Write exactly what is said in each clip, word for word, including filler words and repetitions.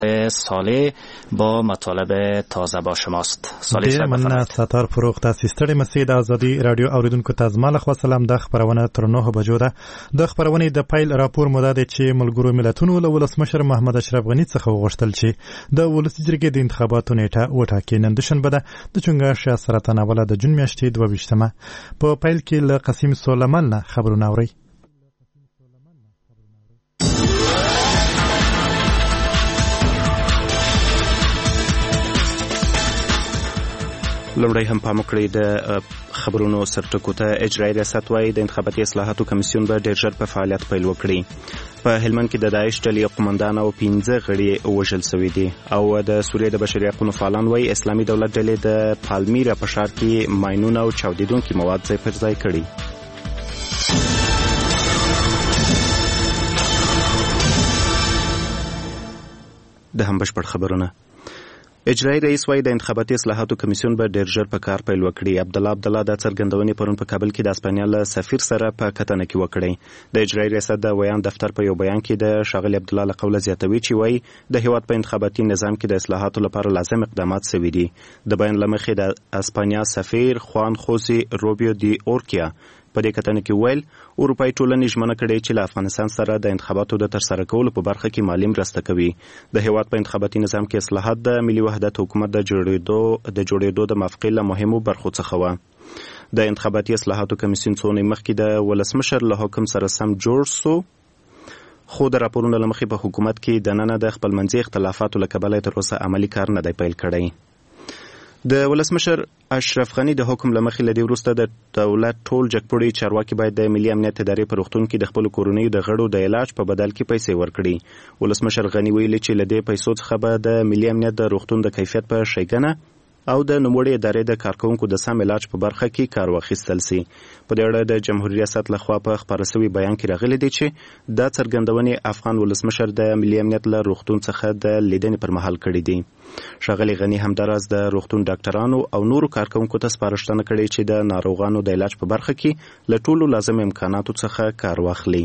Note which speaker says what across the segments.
Speaker 1: صالح با مطالب تازه با شماست. صالح
Speaker 2: من ستار فروخ تاسو ستړي مسید ازادي رادیو اوریدونکو ته زما له سلام. د خبرونه تر نه بجو ده. د خبرونه د پایل راپور مدد چې ملګرو ملتونو له ولسمشر محمد اشرف غنی څخه وغوښتل چې د ولسی جرګې د انتخاباتو نیټه وټاکي. نن د شنبه ده د چنګښ سرطان اوله د جون میاشتې دوه ویشتمه په پایل کې له قاسم سلیمان نه خبرونه اوري.
Speaker 3: لومړی هم پام وکړئ د خبرونو سرټکو ته. اجرایي ریاست وايي د انتخاباتي اصلاحاتو کمیسیون به ډېر ژر په فعالیت پیل وکړي. په هلمند کې د داعش ډلې قومندان او پنځه غړي وژل شوي دي او د سوریې د بشري حقوقو فعالان وايي اسلامي دولت ډلې د پالمیرا په ښار کې ماینونه او چاودیدونکي مواد ځای پر ځای کړي. د هم بشپړ خبرونه. اجرایي رئیس وايي د انتخاباتي اصلاحاتو کمیسیون به ډېر ژر په کار پیل وکړي. عبدالله عبدالله د څرګندونې پرون په کابل کې د اسپانیا له سفیر سره په کتنه کې وکړي. د اجرایي ریاست د ویان دفتر په یو بیان کې د ښاغلي عبدالله له قوله زیاتوي چې وايي د هیواد په انتخاباتي نظام کې د اصلاحاتو لپاره لازم اقدامات شوي دي. د بیان له مخې د اسپانیا سفیر خوان خوسي روبیو دی اورکیا په دې کتنه کې ویل اروپایي ټولنې ژمنه کړې چې له افغانستان سره د انتخاباتو د ترسره کولو په برخه کې مالي مرسته کوي. د هیواد په انتخاباتي نظام کې اصلاحات د ملي وحدت حکومت د جوړېدو د جوړېدو د موافقې له مهمو برخو څخه و. د انتخاباتي اصلاحاتو کمیسیون څو اونۍ مخکې د ولسمشر له حکم سره سم جوړ سو، خو د راپورونو له مخې په حکومت کې دننه د خپلمنځي اختلافاتو له کبله تر اوسه عملي کار نه دی پیل کړی. د ولسمشر اشرف غنی د حکم له مخې له دې وروسته د دولت ټول جګپوړي چارواکي باید د ملي امنیت ادارې په روغتون کې د خپلو کورنیو د غړو د علاج په بدل کې پیسې ورکړي. ولسمشر غنی ویلي چې له دې پیسو څخه به د ملي امنیت د روغتون د کیفیت په ښېګڼه او د نوموړې ادارې د کارکونکو د سم علاج په برخه کې کار واخیستل سي. په دې اړه د جمهوریت ریاست لخوا په خپاره شوي بیان کې راغلي دي چې دا څرګندونې افغان ولسمشر د ملي امنیت له روغتون څخه د لیدنې پر مهال کړي دي. ښاغلي غني همداراز د روغتون ډاکټرانو او نورو کارکونکو ته سپارښتنه کړې چې د ناروغانو د علاج په برخه کې له ټولو لازم امکاناتو څخه کار واخلي.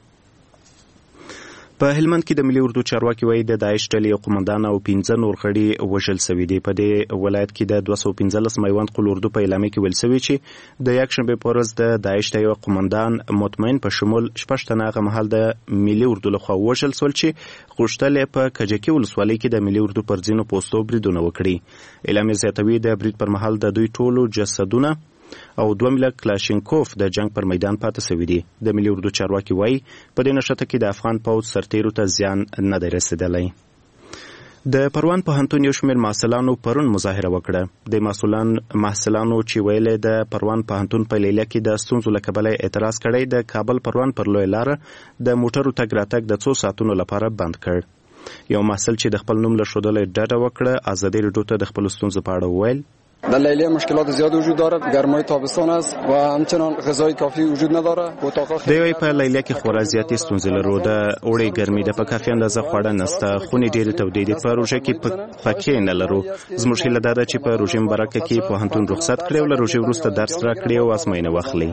Speaker 3: په هلمند کې د ملي اردو چارواکي وايي د داعش ډلې قومندان او پنځه نور غړي وژل شوي دي. په دې ولایت کې د دوه سوه پنځلس میوند قل اردو په اعلامیه کې ویل شوي چې د یکشنبې په ورځ د داعش د یوه قومندان مطمئن په شمول شپږ تنه هغه مهال د ملي اردو لخوا وژل شول چې غوښتل یې په کجکي ولسوالۍ کې د ملي اردو پر ځینو پوستو بریدونه وکړي. اعلامیه زیاتوي د برید پر مهال د دوی ټولو جسدونه او دوه میله کلاشینکوف د جنگ پر میدان پاتې شوي دي. د ملي اردو چارواکي وایي په دې نښته کې د افغان پوځ سرتیرو ته زیان نه دی رسېدلی. د پروان پوهنتون یو شمېر محصلانو پرون مظاهره وکړه. د محصلان محصلانو چې ویلې د پروان پوهنتون په لیلیه کې د ستونزو له کبله اعتراض کړی د کابل پروان پر لویه لاره د موټرو تګ راتګ د څو ساعتونو لپاره بند کړ. یو محصل چې د خپل نوم له ښودلو ډډه وکړه ازادي راډیو ته د خپلو ستونزو په اړه وویل
Speaker 4: در لیلیه مشکلات زیاد وجود دارد، گرمای تابستان است و همچنان غذای کافی وجود نداره.
Speaker 3: دوی په لیلیه کې خورا زیاتې ستونزې لرو. د اوړي ګرمي د په کافي اندازه خواړه نشته، خونې ډېرې تودې دي، په روژه کې پکې نه لرو. زموږ هیله دا ده چې په روژې مبارکه کې پوهنتون رخصت کړي او له روژې وروسته درس راکړي او ازموینه واخلي.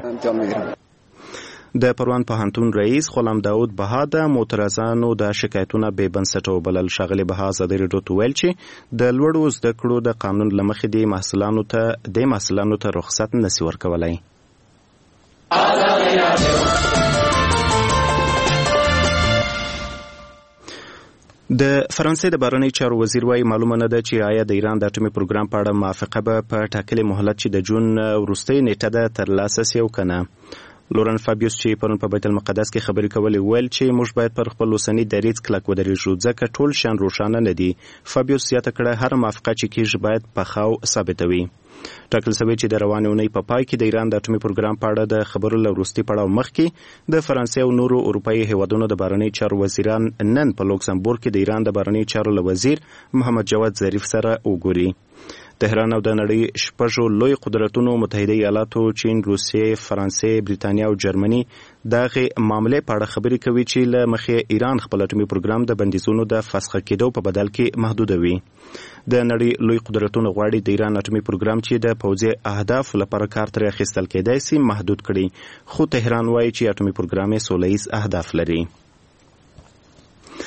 Speaker 3: د پروان پوهنتون رئیس غلام داود بها د معترضانو د شکایتونو بې بنسټه وبلل. ښاغلي بها ازادي راډیو ته ویل چې د لوړو زده کړو د قانون له مخې د محصلانو ته د محصلانو ته رخصت نشي ورکولی. د فرانسې د بهرنیو چارو وزیر وايي معلومه نه ده چې آیا د ایران د اټومي پروګرام په اړه موافقه به په ټاکلې مهلت چې د جون وروستۍ نیټه ده ترلاسه سي او که نه. لورن فابیوس چې پرون په بیت المقدس کې خبرې کولې ویل چې موږ باید پر خپل اوسني دریځ کلک ودرېږو ځکه ټول شیان روښانه نه دي. فابیوس زیاته کړه هره موافقه چې کېږي باید پخه او ثابته وي. ټاکل شوی چې د روانې اونۍ په پای کې د ایران د اټومي پروګرام په اړه د خبرو له وروستي پړاو مخکې د فرانسې او نورو اروپایي هیوادونو د بهرنیو چارو وزیران نن په لوکسمبورګ کې د ایران د بهرنیو چارو له وزیر محمد جواد ظریف سره وګوري. تهران او د نړۍ شپږو لوی قدرتونو متحده ایالاتو، چین، روسیې، فرانسې، بریتانیا او جرمني دغه معاملې په اړه خبرې کوي چې له مخې ایران خپل اټومي پروګرام د بندیزونو د فسخه کېدو په بدل کې محدودوي. د نړۍ لوی قدرتونو غواړي د ایران اټومي پروګرام چې د پوځي اهدافو لپاره کار ترې اخیستل کېدای سي محدود کړي، خو تهران وایي چې اټومي پروګرام یې سوله ییز اهداف لري.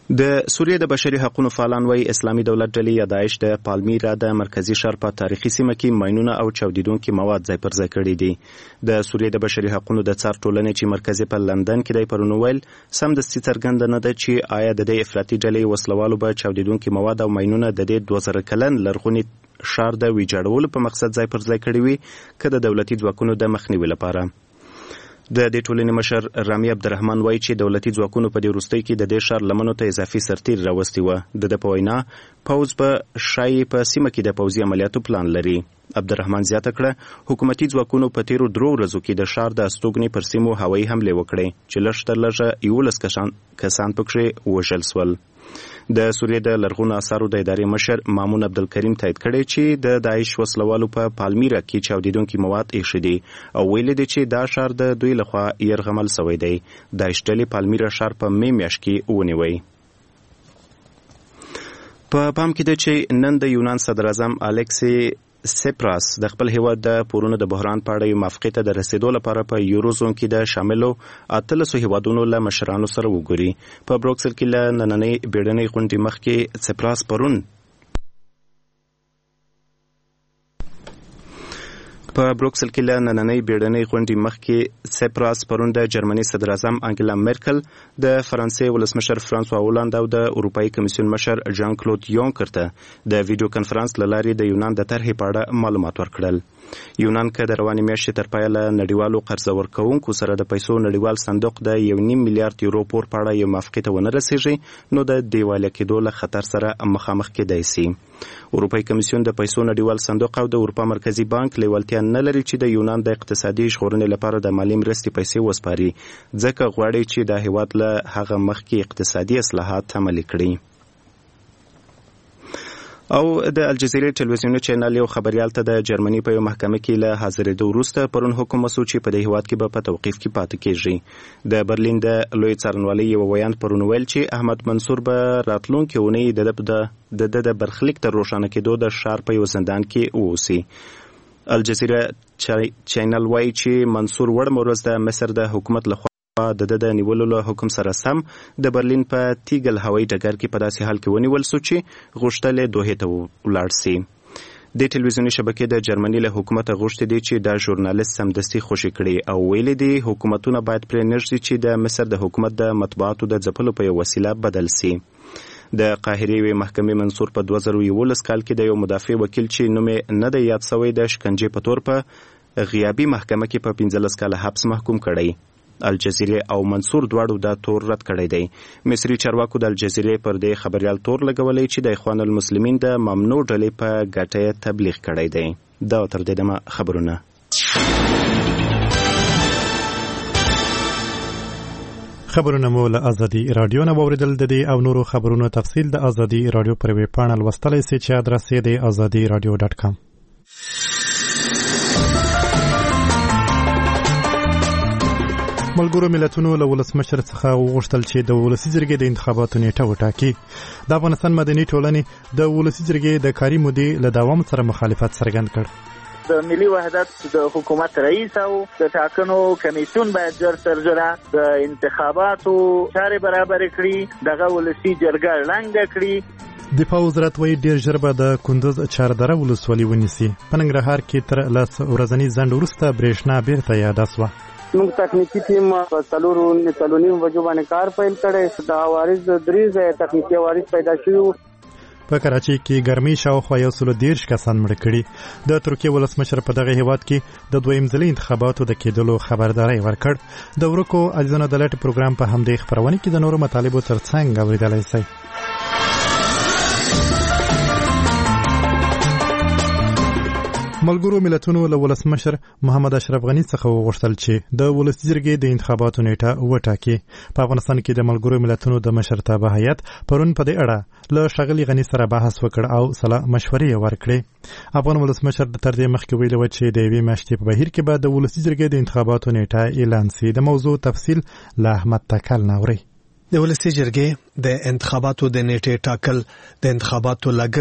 Speaker 3: د سوریې د بشري حقوقو فعالان وایي اسلامي دولت ډلې یا داعش د پالمیرا د مرکزی ښار په تاریخي سیمه کې ماینونه او چاودیدونکي مواد ځای پر ځای کړي دي. د سوریې د بشري حقوقو د څار ټولنې چې مرکزي په لندن کې دی پرون ویل سمدستي څرګنده نه ده چې آیا د دې افراطي ډلې وسلوالو به چاودیدونکي مواد او ماینونه د دې دوه زره کلن لرغوني ښار د ویجاړولو په مقصد ځای پر ځای کړي وي که د دولتي ځواکونو د مخنیوي لپاره. د دې ټولنې مشر رامي عبدالرحمن وایي چې دولتي ځواکونو په دې وروستۍ کې د دې ښار لمنو ته اضافي سرتیر راوستي وه. د ده په وینا پوځ به ښایي په سیمه کې د پوځي عملیاتو پلان لري. عبدالرحمن زیاته کړه حکومتي ځواکونو په تیرو درو ورځو کې د ښار د استوګنې پر سیمو هوایي حملې وکړې چې لږ تر لږه یولس کسان کسان پکښې وژل سول. د سوریې د لرغونو اثارو د ادارې مشر مامون عبدالکریم تایید کړی چې د داعش وسلوالو په پالمیرا کې چاودیدونکي مواد ایښي دي او ویلي دي چې دا ښار د دوی لخوا یرغمل سوی دی. داعش ډلې پالمیرا ښار په می میاشت کې ونیوی. په پام کې ده چې نن د یونان صدر اعظم الیکسی سپراس د خپل هیواد د پورونو د بحران په اړه یو موافقې ته د رسیدو لپاره په یورو زون کې د شاملو اتلسو هیوادونو له مشرانو سره وګوري. په بروکسل کې له نننۍ بیړنۍ غونډې مخکې سپراس پرون په بروکسل کې له نننۍ بیړنۍ غونډې مخکې سپراس پرون د جرمني صدر اعظم انګلا میرکل د فرانسې ولسمشر فرانسوا هولند او د اروپایي کمیسیون مشر ژان کلود یونکر ته د ویډیو کنفرانس له لارې د یونان د طرحې په اړه معلومات ورکړل. یونان که د روانې میاشتې تر پایه له نړیوالو قرضه ورکوونکو سره د پیسو نړیوال صندوق د یو نیم میلیارډ یورو پور په اړه یو موافقې ته ونه رسیږي نو د دیوالیه کېدو له خطر سره مخامخ کېدای سي. اروپایي کمیسیون د پیسو نړیوال صندوق او د اروپا مرکزی بانک لیوالتیا نه لري چې د یونان د اقتصادي ژغورنې لپاره د مالي مرستې پیسې وسپاري ځکه غواړي چې د هیواد له هغه مخکې اقتصادي اصلاحات عملي کړي. او د الجزیرې ټلویزیوني چینل یو خبریال ته د جرمني په یو محکمه کې له حاضرېدو وروسته پرون حکم وسو چې په دې هیواد کې به په توقیف کې پاتې کېږي. د برلین د لوی څارنوالۍ یو ویان پرون ویل چې احمد منصور به راتلونکې اونۍ د د د برخلیک تر روښانه کېدو د ښار په یو زندان کې واوسي. الجزیره چینل وایي چې منصور وړمه ورځ د مصر د حکومت لخوا د د د نیولو له حکم سره سم د برلین په تیګل هوایي ډګر کې په داسې حال کې ونیول سو چې غوښتل یې دوحې ته ولاړ سي. د ټلویزیوني شبکې د جرمني له حکومته غوښتي دي چې دا ژورنالیست سمدستي خوشي کړي او ویلي دي حکومتونه باید پرې نږدي چې د مصر د حکومت د مطبوعاتو د ځپلو په یو وسیله بدل سي. د قاهرې یوې محکمې منصور په دوه زره یولس کال کې د یو مدافع وکیل چې نوم یې نه دی یاد سوی د شکنجې په تور په غیابي محکمه کې په پنځلس کاله حبس محکوم کړی. الجزیره او منصور دواړو دا تور رد کړی دی. مصري چارواکو د الجزیره پر دې خبريال تور لګولی چې د اخوان المسلمین د ممنوع ډلې په ګټه تبلیغ کړی دی. دا تر دې دمه خبرونه.
Speaker 2: خبرونه مو له ازادي رادیو نه واوریدل. د دې او نورو خبرونو تفصیل د ازادي رادیو پر ویب پاڼه لوستلی سئ چې ادرس یې دی ازادي رادیو ډاټ کام. ملګرو ملتونو له ولسمشر څخه وغوښتل چې د ولسي جرګې د انتخاباتو نیټه وټاکي. د افغانستان مدني ټولنې د ولسي جرګې د کاري مودې له دوام سره مخالفت څرګند کړ.
Speaker 5: د ملي وحدت د حکومت رئیس او د ټاکنو کمیسیون باید ژر تر ژره د انتخاباتو چارې برابر کړي، دغه ولسي جرګه ړنګه کړي.
Speaker 2: دفاع وزارت وایي ډېر ژر به د کندوز چاردره ولسوالي ونیسي. په ننګرهار کې تر لس ورځني ځنډ وروسته برېښنا بیرته یاده سوه.
Speaker 6: موږ تخنیکی ټیم په څلورو څلورنیم بجو باندې کار پیل کړی. د عوارض درې ځایه تخنیکي عوارض پیدا شوي.
Speaker 2: په کراچۍ کې ګرمۍ شاوخوا یو سلو دېرش کسان مړه کړي. د ترکیې ولسمشر په دغه هیواد کې د دویم ځلي انتخاباتو د کېدلو خبرداری ورکړ. د ورکو عزیزانو د لټ پروګرام په همدې خپرونې کې د نورو مطالبو ترڅنګ اورېدلی شئ. ملګرو ملتونو له ولسمشر محمد اشرف غني څخه وغوښتل چې د ولسي جرګې د انتخاباتو نیټه وټاکي. په افغانستان کې د ملګرو ملتونو د مشرتابه هیئت پرون په دې اړه له ښاغلي غني سره بحث وکړ او سلا مشورې یې ورکړې. افغان ولسمشر د تر دې مخکې ویلي و چې د یوې میاشتې په بهیر کې به د ولسي جرګې د انتخاباتو نیټه اعلان سي. د موضوع تفصیل له احمد تکل نه اورئ.
Speaker 7: د ولسي جرګې د انتخاباتو د نیټې ټاکل د انتخاباتو لګښت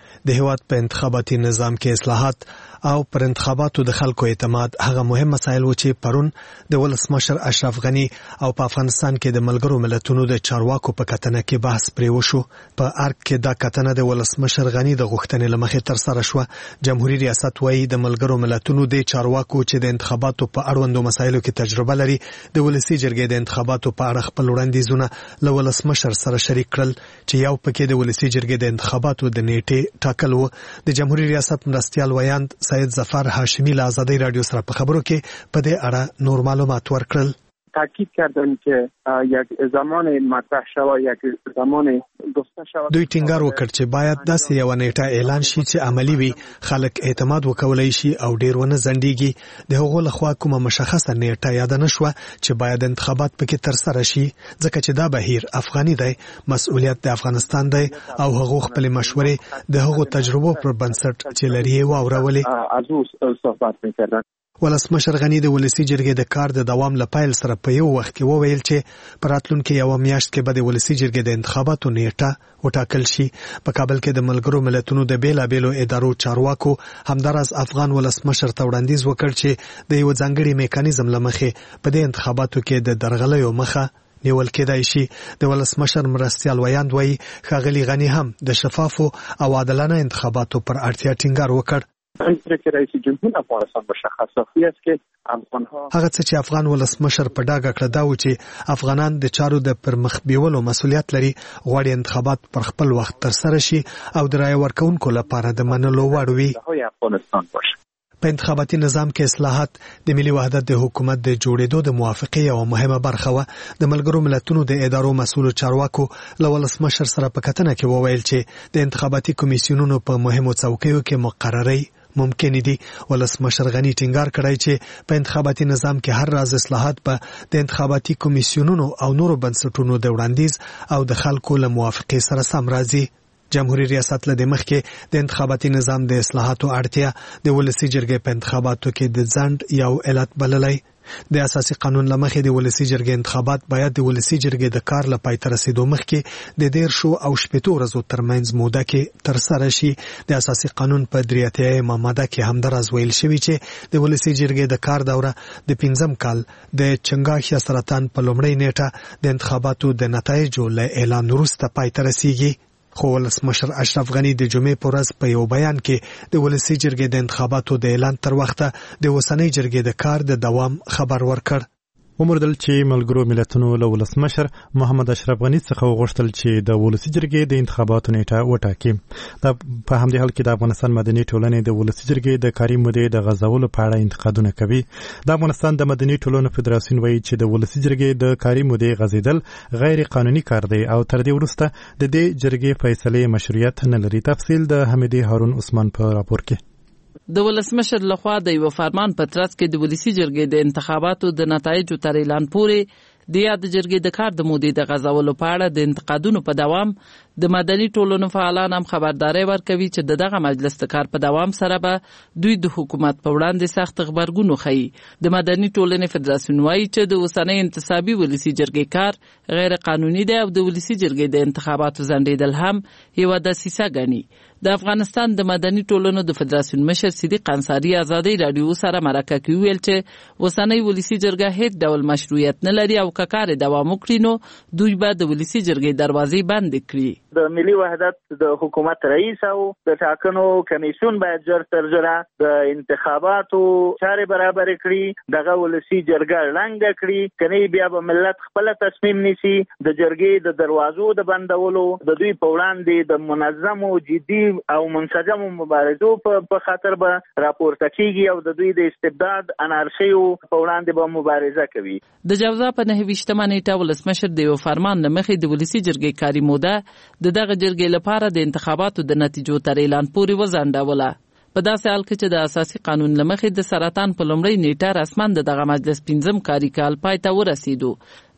Speaker 7: د هیواد په انتخاباتي نظام کې اصلاحات او پر انتخاباتو د خلکو اعتماد هغه مهم مسایل و چې پرون د ولسمشر اشرف غنی او په افغانستان کې د ملګرو ملتونو د چارواکو په کتنه کې بحث پرې وشو. په ارګ کې دا کتنه د ولسمشر غنی د غوښتنې لمخې تر سره شو. جمهوریت ریاست وايي د ملګرو ملتونو د چارواکو چې د انتخاباتو په اړوندو مسایلو کې تجربه لري د ولسی جرګې د انتخاباتو په اړه خپل وړاندیزونه له ولسمشر سره شریک کړل چې یو پکې د ولسی جرګې د انتخاباتو د نیټې ټاکل و. د جمهوریت ریاست مرستیال ویاند سید ظفر هاشمی له آزادی رادیو سره په خبرو کې په دې اړه نور معلومات ورکړل.
Speaker 6: تاکید کردن که یک زمان مطرح شوه یک زمان گفته شوه.
Speaker 7: دوی ټینګار وکړ چې باید داسې یو نیټه اعلان شي چې عملی وي، خلک اعتماد وکولای شي او ډیر ونه ځنډيږي. د هغو لخوا کومه مشخصه نیټه یاد نه شوه چې باید انتخابات پکې تر سره شي، ځکه چې دا بهیر افغاني دی، مسؤلیت د افغانستان دی او هغو خپل مشورې د هغو تجربو پر بنسټ چې لري واورولې.
Speaker 6: از صحبت می‌کردن.
Speaker 7: ولسمشر غنی د ولسی جرګې د کار د دوام لپاره سره په یو وخت کې وویل چې پر راتلونکي یو میاشت کې به د ولسی جرګې د انتخاباتو نیټه وټاکل شي. په کابل کې د ملګرو ملتونو د بیلابېلو ادارو چارواکو همدارس افغان ولسمشر ته وړاندیز وکړ چې د یو ځانګړي میکانیزم لمخې په دې انتخاباتو کې د درغلیو مخه نیول کېدای شي. د ولسمشر مرستیال ویاند وایي ښاغلي غنی هم د شفافو او عادلانه انتخاباتو پر اړتیا ټینګار وکړ.
Speaker 6: که رئیس جمهور افغانستان مشخصه است که افغانها
Speaker 7: هغه څه چې افغان ولسمشر په ډاګه کړ دا و چې افغانان د چارو د پرمخ بیولو مسولیت لري، غواړي انتخابات پر خپل وخت تر سره شي او د رای ورکونکو لپاره د منلو وړ وي.
Speaker 6: افغانستان باشه.
Speaker 7: په انتخاباتي نظام کې اصلاحات د ملي وحدت د حکومت د جوړېدو د موافقې یو مهمه برخه و. د ملګرو ملتونو د ادارو مسؤل چارواکو له ولسمشر سره په کتنه کې وویل چې د انتخاباتي کمیسیونونو په مهمو څوکیو کې مقرري ممکن دي. ولسمشر غنی ټینګار کړی چې په انتخاباتي نظام کې هر راز اصلاحات په د انتخاباتي کمیسیونونو او نورو بنسټونو د وړاندیز او د خلکو له موافقې سره سم راځي. جمهوریت ریاست له مخکې د انتخاباتي نظام د اصلاحاتو اړتیا د ولسی جرګې په انتخاباتو کې د ځنډ یو علت بللی. د اساسي قانون لمخې د ولسی جرګې انتخابات باید د ولسی جرګې د کار لپاره تر رسیدو مخکې د ډیر شو او شپږ ورځو ترمنځ موده کې تر سره شي. د اساسي قانون په درې اتیا ماده کې هم درز ویل شوی چې د ولسی جرګې د کار دوره د پنځم کال د چنګاښ یا سرطان په لومړۍ نیټه د انتخاباتو د نتایجو له اعلان وروسته پای ته رسیږي. خو ولسمشر اشرف غنی د جمعې په ورځ په یو بیان کې د ولسی جرګې د انتخاباتو د اعلان تر وخته د اوسنۍ جرګې د کار د دوام خبر ورکړ.
Speaker 2: ومردل چې ملګرو ملتونو له ولسمشر محمد اشرف غنی څخه وغوښتل چې د ولسی جرګې د انتخاباتو نیټه وټاکي. دا په همدې حال کې د افغانستان مدني ټولنې د ولسی جرګې د کاري مودې د غځولو په اړه انتقادونه کوي. د افغانستان د مدني ټولنو فدراسیون وایي چې د ولسی جرګې د کاري مودې غځیدل غیر قانوني کار دی او تر دې وروسته د دې جرګې فیصلې مشروعیت نه لري. تفصیل د حمیدي هارون عثمان په راپور کې.
Speaker 8: د ولسمشر لخوا د یو فرمان په ترڅ کې د ولسی جرګې د انتخاباتو د نتایجو تر اعلان پورې د یاد جرګې د کار د مودې د غځولو په اړه د انتقادونو په دوام د مدني ټولنو فعالان هم خبرداري ورکوي چې دغه مجلس د کار په دوام سره به دوی د حکومت په وړاندې سخت خبرګون وښيي. د مدني ټولنې فدراسیون وایي چې د اوسنۍ انتصابي ولسی جرګې کار غیر قانوني دی او د ولسی جرګې د انتخاباتو ځنډېدل هم یوه دسیسه ګڼي. د افغانستان د مدني ټولنو د فدراسیون مشر صدیق انصاري آزادي رادیو سره مرکه کې ویل چې اوسنۍ ولسی جرګه هیڅ ډول مشروعیت نه لري او که کار دوام وکړي نو دوی به د ولسی جرګې دروازې بندې کړي.
Speaker 5: د ملي وحدت د حکومت رئیس او د ټاکنو کمیسیون باید ژر تر ژره د انتخاباتو چارې برابر کړي، دغه ولسی جرګه ړنګه کړي، کني بیا به ملت خپل تصمیم نیسي. د جرګې د دروازو د بندولو د دوی په وړاندې د منظم او جدي او منسجم مبارزو په خاطر به راپورته کیږي او د دوی د استبداد انارشیو په وړاندې به مبارزه کوي.
Speaker 8: د جوزا په نهه ویشتمه نیټه ولسمشر د یو فرمان له مخې د ولسی جرګې کاري موده د دغه جرګې لپاره د انتخاباتو د نتیجو تر اعلان پورې وځنډوله. په داسې حال کې چې د اساسي قانون له مخې د سرطان په لومړۍ نیټه رسما د دغه مجلس پنځم کاري کال پای ته ورسېدو.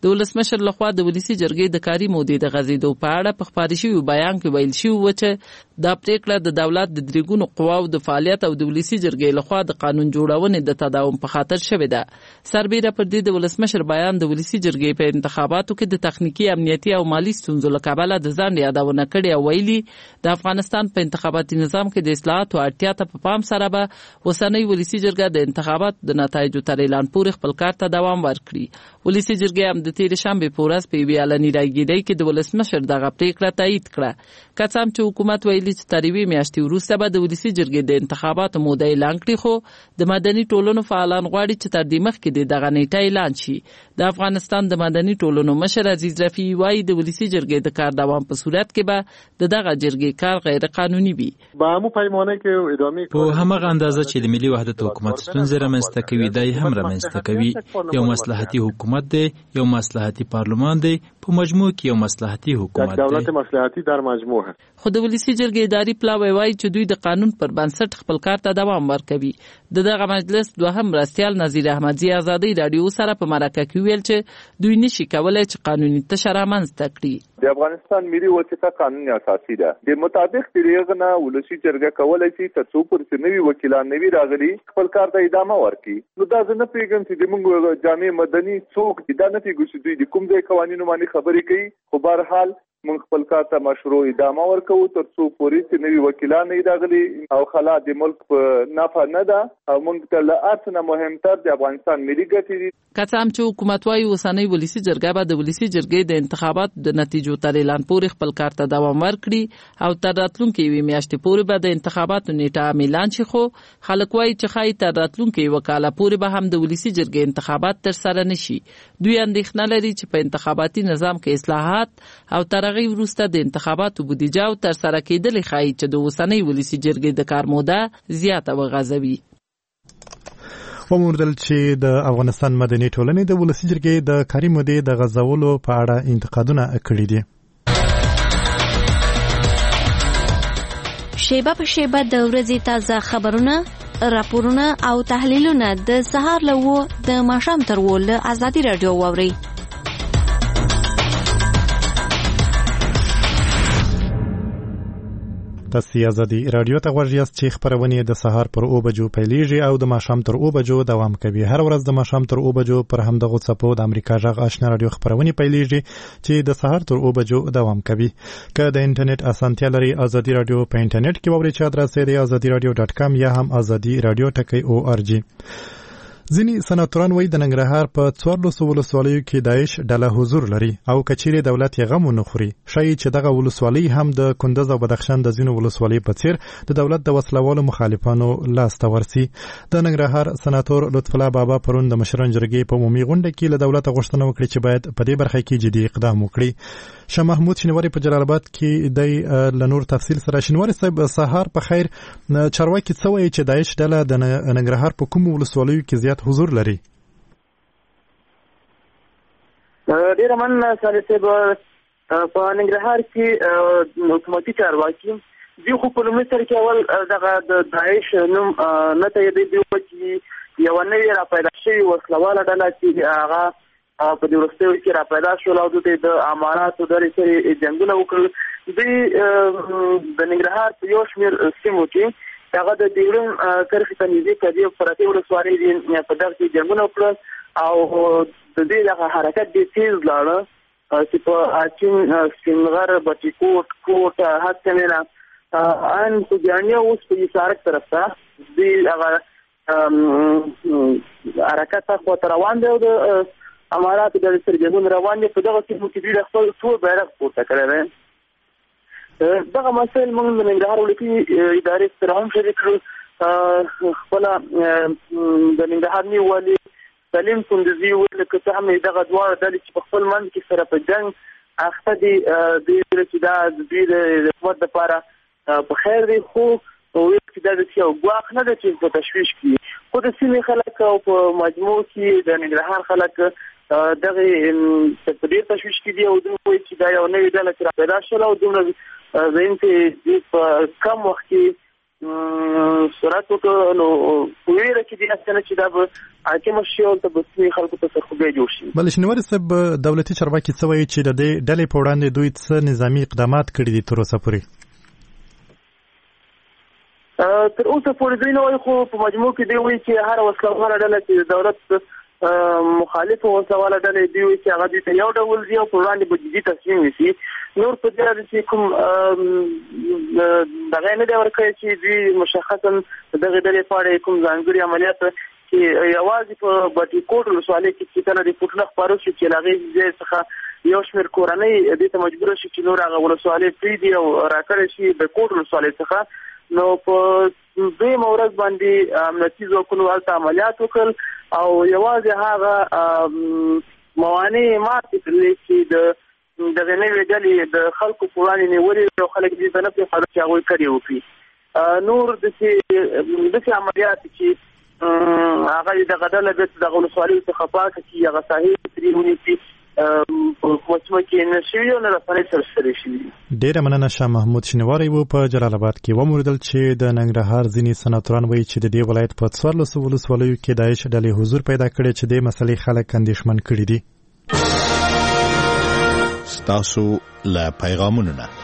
Speaker 8: د ولسمشر لخوا د ولسی جرګې د کاري مودې د غزیدو په اړه په خبري شوی بیان کې ویل شوی و چې دا پریکړه د دولت د درېګونو قواو د فعالیت او د ولسی جرګې لخوا د قانون جوړونې د تداوم په خاطر شوی ده. سربېره پر دې د ولسمشر بیان د ولسی جرګې په انتخاباتو کې د تخنیکی امنیتي او مالی ستونزو له کبله د ځان یادونه کړې او ویلي د افغانستان په انتخاباتي نظام کې د اصلاحاتو اړتیا ته په پام سره به اوسنۍ ولسی جرګه د انتخاباتو د نتایجو تر اعلان پورې خپل کار ته دوام ورکړي. ولسی جرګې هم د تېرې شنبې په ورځ په یوې اعلاني راګیرۍ کې د ولسمشر دغه پریکړه تایید کړه. که څه هم چې حکومت ویلي چې تر یوې میاشتې وروسته به د ولسی جرګې د انتخاباتو موده اعلان کړي، خو د مدني ټولنو فعالان غواړي چې تر دې مخکې د دغه نیټه اعلان شي. د افغانستان د مدني ټولنو مشر عزیز رفیعي وایي د ولسی جرګې د کار دوام په صورت کې به د دغه جرګې کار غیر قانوني وي.
Speaker 9: په همو پیمانه کې ادامه
Speaker 10: په همغه اندازه چې د ملي وحدت حکومت ستونزې رامنځته کوي دی هم رامنځته کوي. یو مصلحتي حکومت دی، یو مصلحتي پارلمان دی، په مجموع کې یو مصلحتي حکومت دی.
Speaker 9: دولت مصلحتي در مجموع هست.
Speaker 8: خو د ولسی جرګې اداري پلاوی وایي چې دوی د قانون پر بنسټ خپل کار ته دوام ورکوي. د دغه مجلس دوهم مرستیال نظیر احمدزي ازادي رادیو سره په مرکه کې ویل چې دوی نشي کولای چې قانوني تشه رامنځته کړي.
Speaker 11: د افغانستان ملي وظیفه قانوني اساسي ده. د مطابق دغه نه ولسی جرګه کولای شي چې څو پر سنوي وکیلان نوي راغلي خپل کار ته ادامه ورکړي. نو دا زه نه پیژنم چې د موږ جامع مدني څوک دا نه پیژني چې دوی د کوم ځای قوانینو باندې خبرې کوي. خو بهر حال موږ خپل کار ته مشروع ادامه ورکوو تر څو پورې چې نوي وکیلان نه راغلي او خلا د ملک په نفع نه ده او موږ ته له هر څه نه مهمتر د افغانستان ملي ګټې دي.
Speaker 8: که څه هم چې حکومت وایي اوسنۍ ولسي جرګه به د ولسي جرګې د انتخاباتو د نتیجو تر اعلان پورې خپل کار ته دوام ورکړي او تر راتلونکې یوې میاشتې پورې به د انتخاباتو نیټه اعلان شي. خو خلک وایي چې ښایي تر راتلونکې یوه کاله پورې به هم د ولسي جرګې انتخابات ترسره نه شي. دوی اندېښنه لري چې په انتخاباتي نظام کې اصلاحات او تر هغې وروسته د انتخاباتو بودیجه او ترسره کېدلې ښایي چې د اوسنۍ ولسي جرګې د کار موده زیاته وغځوي.
Speaker 2: وموندل چې د افغانستان مدني ټولنې د ولسي جرګې د کاري مودې د غځولو په اړه انتقادونه کړي دي.
Speaker 12: شیبه په شیبه د ورځې تازه خبرونه، راپورونه او تحلیلونه د سهار له وو د ماښام تر وو له ازادي رادیو واورئ.
Speaker 2: تاسو ازادي رادیو ته غوږ یاست چې خبرونه د سهار پر او بجو پیلېږي او د ماښام تر او بجو دوام کوي. هر ورځ د ماښام تر او بجو پر همدغه څپو د امریکا غږ آشنا رادیو خبرونه پیلېږي چې د سهار تر او بجو دوام کوي. که د انټرنیټ اسانتیا لري ازادي رادیو په انټرنیټ کې ووري چې ادرس یې ازادي رادیو ډاټ کام یا هم ازادي رادیو ټکی او ار جی. ځینی سناتوران وایي د ننګرهار په څوارلسو ولسوالیو کې داعش ډله حضور لري او کچېرې دولت یې غم ونه خوري. ښایي چې دغه ولسوالۍ هم د کندز او بدخشان د ځینو ولسوالیو په څیر د دولت د وسلوالو مخالفانو لاس ته ورسي. د ننګرهار سناتور لطف الله بابا پرون د مشران جرګې په عمومي غونډه کې له دولت غوښتنه وکړه چې باید په دې برخه کې جدي اقدام وکړي. شاه محمود شینواری په جلال آباد کې د لنور تفصیل سره. شینواری صاحب سهار په خیر. چارواکي څه وایي چې داعش ډله د ننګرهار په کومو ولسوالیو کې زیات حضور لري؟
Speaker 6: ډیره مننه صالح صاحب. په ننګرهار کې حکومتي چارواکي دوی خو په لومړي سر کې اول دغه د داعش نوم نه تاییدوي چې یوه نوې راپیدا شوې وسلواله ډله چې هغه په دې وروستیو کې راپیدا شول او دوی د اماراتو ډلې سره جنګونه وکړل. دوی د ننګرهار په یو شمېر سیمو کې هغه د ډیورن کرښې ته نږدې کدي پرتې ولسوالۍ دي په دغه کې جنګونه وکړل او د دې دغه حرکت ډېر تېز لاړه چې په اچین، سپینغر، بټي کوټ، کوټ، هسکمینه ان خوږیاڼي اوس په سړک طرف ته دوی هغه حرکت ته خواته روان دی او د اماراتو ډلې سره جنګونه روان دي. په دغه سیمو کې دوی د خپل تور بیرغ پورته کړی دی. دغه مسایل موږ د ننګرهار ولسي ادارې سره هم شریک کړو. خپله د ننګرهار نیو والي سلیم کندزي ویل که څه هم دغه دواړه ډلې چې په خپل منځ کې سره په جنګ اخته دي دوی ویل چې دا د دوی د حکومت دپاره په خیر دی، خو ویل چې دا د یو ګواښ نه ده چې په تشویش کړي. خو د سیمې خلک او په مجموع کې د ننګرهار خلک دغه په ډېر تشویش کې دي او دوی وایي چې دا یو نوې ډله چې راپیدا شوله او دومره ځین چې په کم وخت کې سرعت وکړو نو ویره چې د اسنه چې دا به حاکم شي او د بسمي خلکو ته سرخوږی جوړ شي.
Speaker 2: بل شنواری صاحب دولتي چارواکي څه وایي چې د دې ډلې په وړاندې دوی څه نظامي اقدامات کړي دي تر اوسه پورې؟
Speaker 6: تر اوسه پورې دوی نه وایي، خو په مجموع کې دوی وایي چې هر وسلواله ډله چې دولت مخالف وسلواله ډله دوی وایي چې هغه دوی ته یو ډول دي او په وړاندې به جدي تصمیم نیسي. نور په دې اړه چې کوم دغه نه دی ورکړی چې دوی مشخصا دغه ډلې په اړه کوم ځانګړي عملیات چې یوازې په بټي کوټ ولسوالۍ کې چې کله ریپورټونه خپاره شي چې هغې ځای څخه یو شمېر کورنۍ دې ته مجبوره شي چې نور هغه ولسوالۍ پرېږدي او راکړی شي د کوټ ولسوالۍ څخه. نو په دویمه ورځ باندې امنیتي ځواکونو هلته عملیات وکړل او یوازې هغه موانع ماتې کړلې چې د دغه نوې ډلې د خلکو په وړاندې نیولې او خلک دې ته نه پرېښودل چې هغوی کړي وکړي. نور داسې داسې عملیات چې هغه دغه ډله بېرته دغه ولسوالیو څخه پاکه کړي، هغه ساحې ترې ونیسي، په کومه کې نه شوي او نه رسنۍ سرسرې شوي.
Speaker 2: ډېره مننه. شاه محمود شینواری و په جلال آباد کې وموردل چې د ننګرهار ځینې سناتوران وایي چې د دې ولایت په څوارلسو ولسوالیو کې داعش ډلې حضور پیدا کړی چې دې مسلې خلک اندېښمن کړي دي.
Speaker 13: ستاسو له پیغامونو نه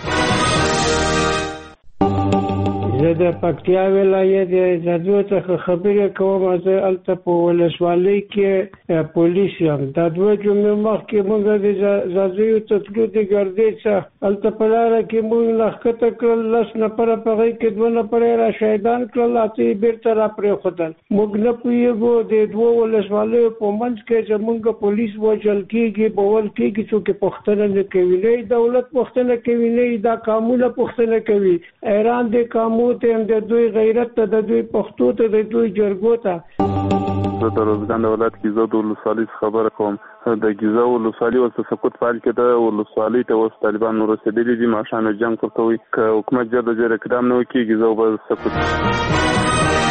Speaker 14: زه د پکتیا ولایت زادو څخه خبرې کوم. زه هلته په ولسوالۍ کې پولیس یم. دا دوه جمعې مخکې موږ د زادیو ته تلو د ګردې څخه هلته په لاره کې موږ راښکته کړل، لس نفره په هغې کې دوه نفره یې را شهیدان کړل، اته یې بېرته را پرېښودل. موږ نه پوهېږو د دوو ولسوالیو په منځ کې زموږ پولیس وژل کېږي، بول کېږي، څوک یې پوښتنه نه کوي، نه یې دولت پوښتنه کوي، نه یې دا قانونه پوښتنه کوي. ایران د قانون ته د دوی غیرت ته، د دوی پښتو ته، د دوی جرګو ته.
Speaker 9: زه د روزګان د ولایت ګیزا د ولسوالۍ خبره کوم. د ګیزا ولسوالۍ اوس سقوط فعال کې د ولسوالۍ ته اوس طالبان نور رسېدلي دي، ماشانو جنګ کوي. که حکومت جد جد اقدام نه وکړي ګیزا به سقوط.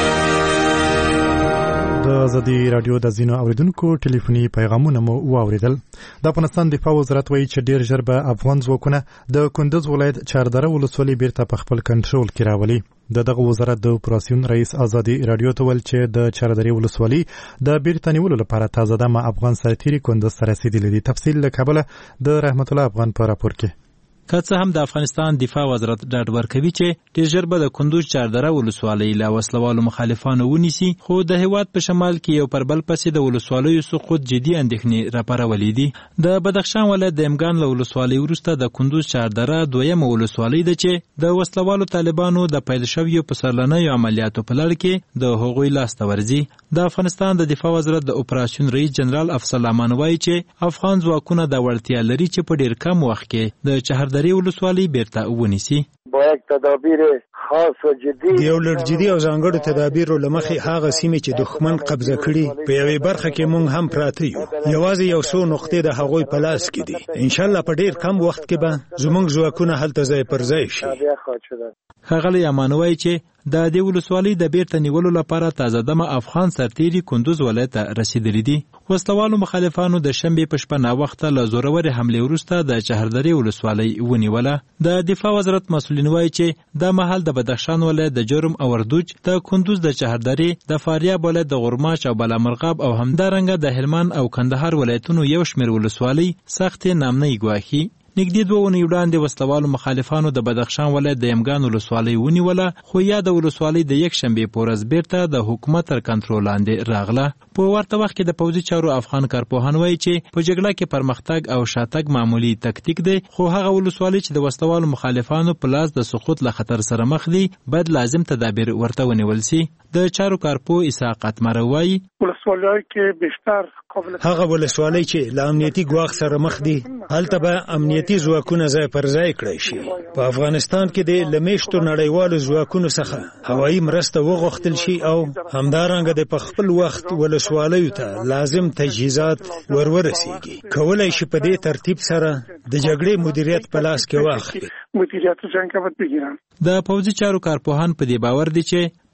Speaker 2: د ازادي رادیو د ځینو اوریدونکو ټلیفوني پیغامونه مو واوریدل. د افغانستان دفاع وزارت وایي چې ډیر ژر به افغان ځواکونه د کندز ولایت چاردره ولسوالۍ بیرته په خپل کنټرول کې راولي. د دغه وزارت د اپراسیون رئیس ازادي رادیو ته ویل چې د چاردرې ولسوالۍ د بیرته نیولو لپاره تازه دمه افغان سرتیري کندز ته رسېدلي دي. تفصیل له کابله د رحمت الله افغان په راپور کې.
Speaker 10: که څه هم د افغانستان دفاع وزارت ډاډ ورکوي چې ډېر ژر به د کندوز چاردره ولسوالۍ له وسلوالو مخالفانو ونیسي، خو د هېواد په شمال کې یو پر بل پسې د ولسوالیو سقوط جدي اندېښنې راپارولې دي. د بدخشان ولایت د امګان له ولسوالۍ وروسته د کندوز چاردره دویمه ولسوالۍ ده چې د وسلوالو طالبانو د پیل شویو پسرلنیو عملیاتو په لړ کې د هغوی لاسته ورځي. د افغانستان د دفاع وزارت د اپراسیون رئیس جنرال افضل امان وایي چې افغان ځواکونه د وړتیا لري چې په ډېر کم وخت کې د چهردرې ولسوالۍ بیرته ونیسي.
Speaker 15: باید تدابیر خاص و جدي
Speaker 16: د یو لړ جدي او ځانګړو تدابیرو له مخې هغه سیمې چې دښمن قبضه کړي په یوې برخه کې مونږ هم پراته یو. یوازې یو څو نقطې د هغوی په لاس کې دي. انشاءالله په ډېر کم وخت کې به زموږ ځواکونه هلته ځای پر ځای شي.
Speaker 10: ښاغلی امان وایي چې د دې ولسوالۍ د بیرته نیولو لپاره تازه دمه افغان سرتیري کندوز ولایت ته رسېدلي دي. وسلوالو مخالفانو د شنبې په شپه ناوخته له زورورې حملې وروسته د چهردرې ولسوالۍ ونیوله. د دفاع وزارت مسؤلین وایي چې دا مهال د بدخشان ولایت د جرم او اردوج، د کندوز د چهردرې، د فاریاب ولایت د غرماش او بالامرغاب او همدارنګه د هلمند او کندهار ولایتونو یو شمېر ولسوالۍ سختې نامنۍ ګواښي. نږدې دوه اونۍ وړاندې وسلوالو مخالفانو د بدخشان ولایت د امګان ولسوالۍ ونیوله، خو یا د ولسوالۍ د یک شنبې په ورځ بیرته د حکومت تر کنټرول لاندې راغله. په ورته وخت کې د پوځي چارو افغان کارپوهان وایي چې په جګړه کې پرمختګ او شاتګ معمولی تکتیک دی، خو هغه ولسوالۍ چې د وسلوالو مخالفانو په لاس د سقوط له خطر سره مخ دي باید لازم تدابیر ورته ونیول سي. د چارو کارپو اسحاق اتمر وایي
Speaker 14: ولسوالۍ کې بیشتر
Speaker 16: هغه ولسوالۍ چې له امنیتي ګواښ سره مخ دي هلته به امنیتي ځواکونه ځای پر ځای کړی شي. په افغانستان کې د لمیشتو نړیوالو ځواکونو څخه هوایي مرسته وغوښتل شي او همدارنګه د په خپل وخت ولسوالیو ته لازم تجهیزات ورورسیږي. کولی شي په دې ترتیب سره د جګړې مدیریت په لاس کې واخلي.
Speaker 14: مدیریت څنګه باید بگیرن.
Speaker 10: د پوځي چارو کارپوهان په دې باور دي چې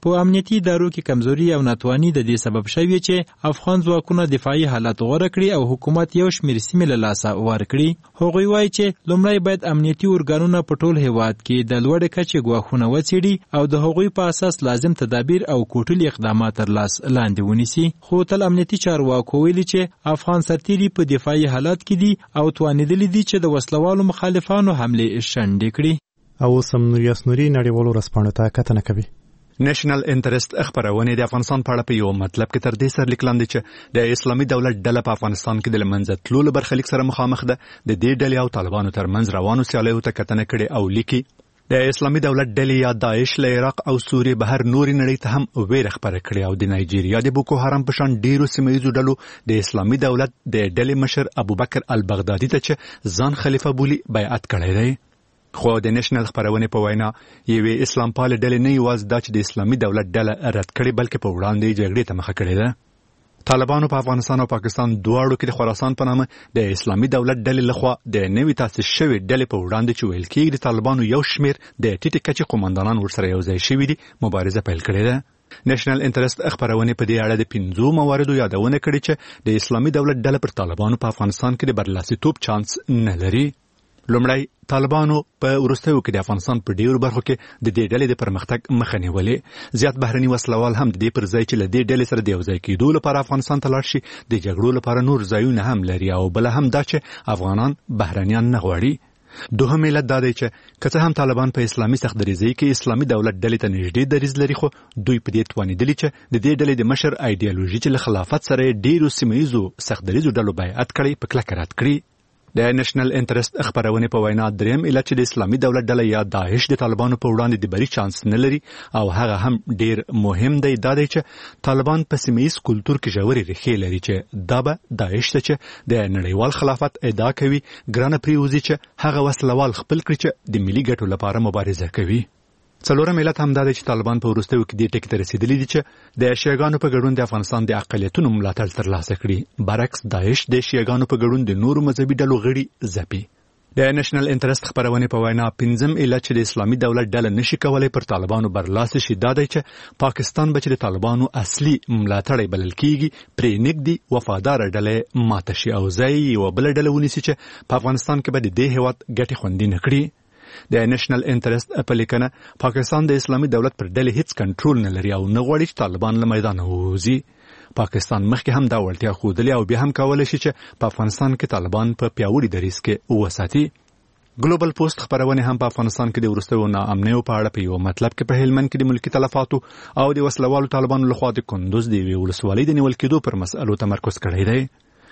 Speaker 10: په امنیتي ادارو کې کمزوري او ناتواني د دې سبب شوی چې افغان ځواکونه دفاعي حالت غوره کړي او حکومت یو شمېر سیمې له لاسه ورکړي. هغوی وایي چې لومړی باید امنیتي ارګانونه په ټول هیواد کې د لوړې کچې ګواښونه وڅېړي او د هغوی په اساس لازم تدابیر او کوټلي اقدامات تر لاس لاندې ونیسي. خو تل امنیتي چارواکو ویلي چې افغان سرتیري په دفاعي حالت کې دي او توانېدلي دي چې د وسلوالو مخالفانو حملې شنډې کړي.
Speaker 2: او سم نوریاس نوري نړیوالو رسپانو ته کتنه کوي.
Speaker 17: نېشنل انټرست خبرونه د افغانستان په اړه په یو مطلب کې تر دې سره لیکل دي چې د اسلامي دولت ډله په افغانستان کې د لمنځه تللو برخلیک سره مخامخ ده. د دې ډلې او طالبانو ترمنځ روانو سیالیو ته کتنه کړي او لیکي د اسلامي دولت ډلې یا داعش له عراق او سوریې بهر نوري نړۍ ته هم ویره خپره کړې او د نایجیریا د بوکو حرام په شان ډیرو سیمه‌ییزو ډلو د اسلامي دولت د ډلې مشر ابوبکر البغدادي ته چې ځان خلیفہ بولي بیعت کړی دی. خو د نېشنل خبرونه په وینا یوې اسلام پال ډلې نه یوازې دا چې د اسلامي دولت ډله رد کړي بلکې په وړاندې جګړې ته مخه کړې ده. طالبانو په افغانستان او پاکستان دواړو کې د خراسان په نامه د اسلامي دولت ډلې لخوا د نوي تاسیس شوې ډلې په وړاندې چې ویل کېږي د طالبانو یو شمېر د ټیټې کچې قوماندانان ورسره یو ځای شوي دي مبارزه پیل کړې ده. نېشنل انټرست خبرونه په دې اړه د پنځو مواردو یادونه کړې چې د اسلامي دولت ډله پر طالبانو په افغانستان کې د برلاسیتوب چانس نه لري. لومړی طالبانو په وروستیو کې د افغانستان په ډیرو برخو کې د دې ډلې د پرمختګ مخه نیولې. زیات بهرني وسلوال هم د دې پر ځای چې له دې ډلې سره د یو ځای کېدو لپاره افغانستان ته لاړ شي د جګړو لپاره نور ځایونه هم لري او بل هم دا چې افغانان بهرنیان نه غواړي. دوهم علت دا دی چې که څه هم طالبان په اسلامي سختدریزۍ کې اسلامي دولت ډلې ته نږدې دریځ لري خو دوی په دې توانېدلي چې د دې ډلې د مشر ایډیالوژي چې له خلافت سره ډیرو سیمه‌ییزو سختدریزو ډلو بیعت کړی په کلکه رد کړي. د نېشنل انټرست خبرونه په وینا دریم علت چې د اسلامي دولت ډله یا داعش د طالبانو په وړاندې د بری چانس نه لري او هغه هم ډیر مهم دی دا دی چې طالبان په سیمه‌ییز کلتور کې ژورې ریښې لري چې دا به داعش ته چې د نړیوال خلافت ادعا کوي ګرانه پریوزي چې هغه وسلوال خپل کړي چې د ملي ګټو لپاره مبارزه کوي. څلورم علت هم دا دی چې طالبان په وروستیو کې دې ټکي ته رسېدلي دي چې د شیعاګانو په ګډون د افغانستان د اقلیتونو ملاتړ ترلاسه کړي. برعکس داعش د شیعاګانو په ګډون د نورو مذهبي ډلو غړي ځپي. د نېشنل انټرست خبرونه په وینا پنځم علت چې د اسلامي دولت ډله نشي کولای پر طالبانو برلاسه شي دا دی چې پاکستان به چې د طالبانو اصلي ملاتړی بلل کیږي پرې نږدې وفادار ډله ماته شي او ځای یو بل ډله ونیسي چې په افغانستان کې به د دې هیواد ګټې خوندي نه کړي. د نېشنل انټرست په لیکنه پاکستان د اسلامي دولت پر ډلې هیڅ کنټرول نه لري او نه غواړي چې طالبان له میدانه ووځي. پاکستان مخکې هم دا وړتیا ښودلې او بیا هم کولی شي چې په افغانستان کې طالبان په پیاوړي دریځ کې وساتي. ګلوبل پوسټ خبرونه هم په افغانستان کې د وروستیو ناامنیو په اړه په یو مطلب کې په هلمند کې د ملکي تلفاتو او د وسلوالو طالبانو لخوا د کندوز د یوې ولسوالۍ د نیول کېدو پر مسألو تمرکز کړی دی.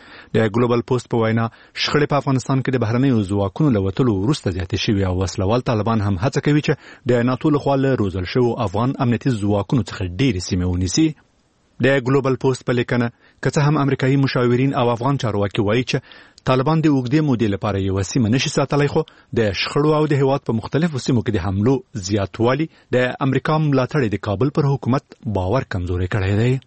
Speaker 17: د ګلوبل پوسټ په وینا شخړې په افغانستان کې د بهرنیو ځواکونو له وتلو وروسته زیاتې شوې او وسلوال طالبان هم هڅه کوي چې د ناتو لخوا له روزل شوو افغان امنیتي ځواکونو څخه ډېرې سیمې ونیسي. د ګلوبل پوسټ په لیکنه که څه هم امریکایي مشاورین او افغان چارواکي وایي چې طالبان د اوږدې مودې لپاره یوه سیمه نشي ساتلی خو د شخړو او د هیواد په مختلفو سیمو کې د حملو زیاتوالي د امریکا ملاتړ د کابل پر حکومت باور کمزوری کړی دی.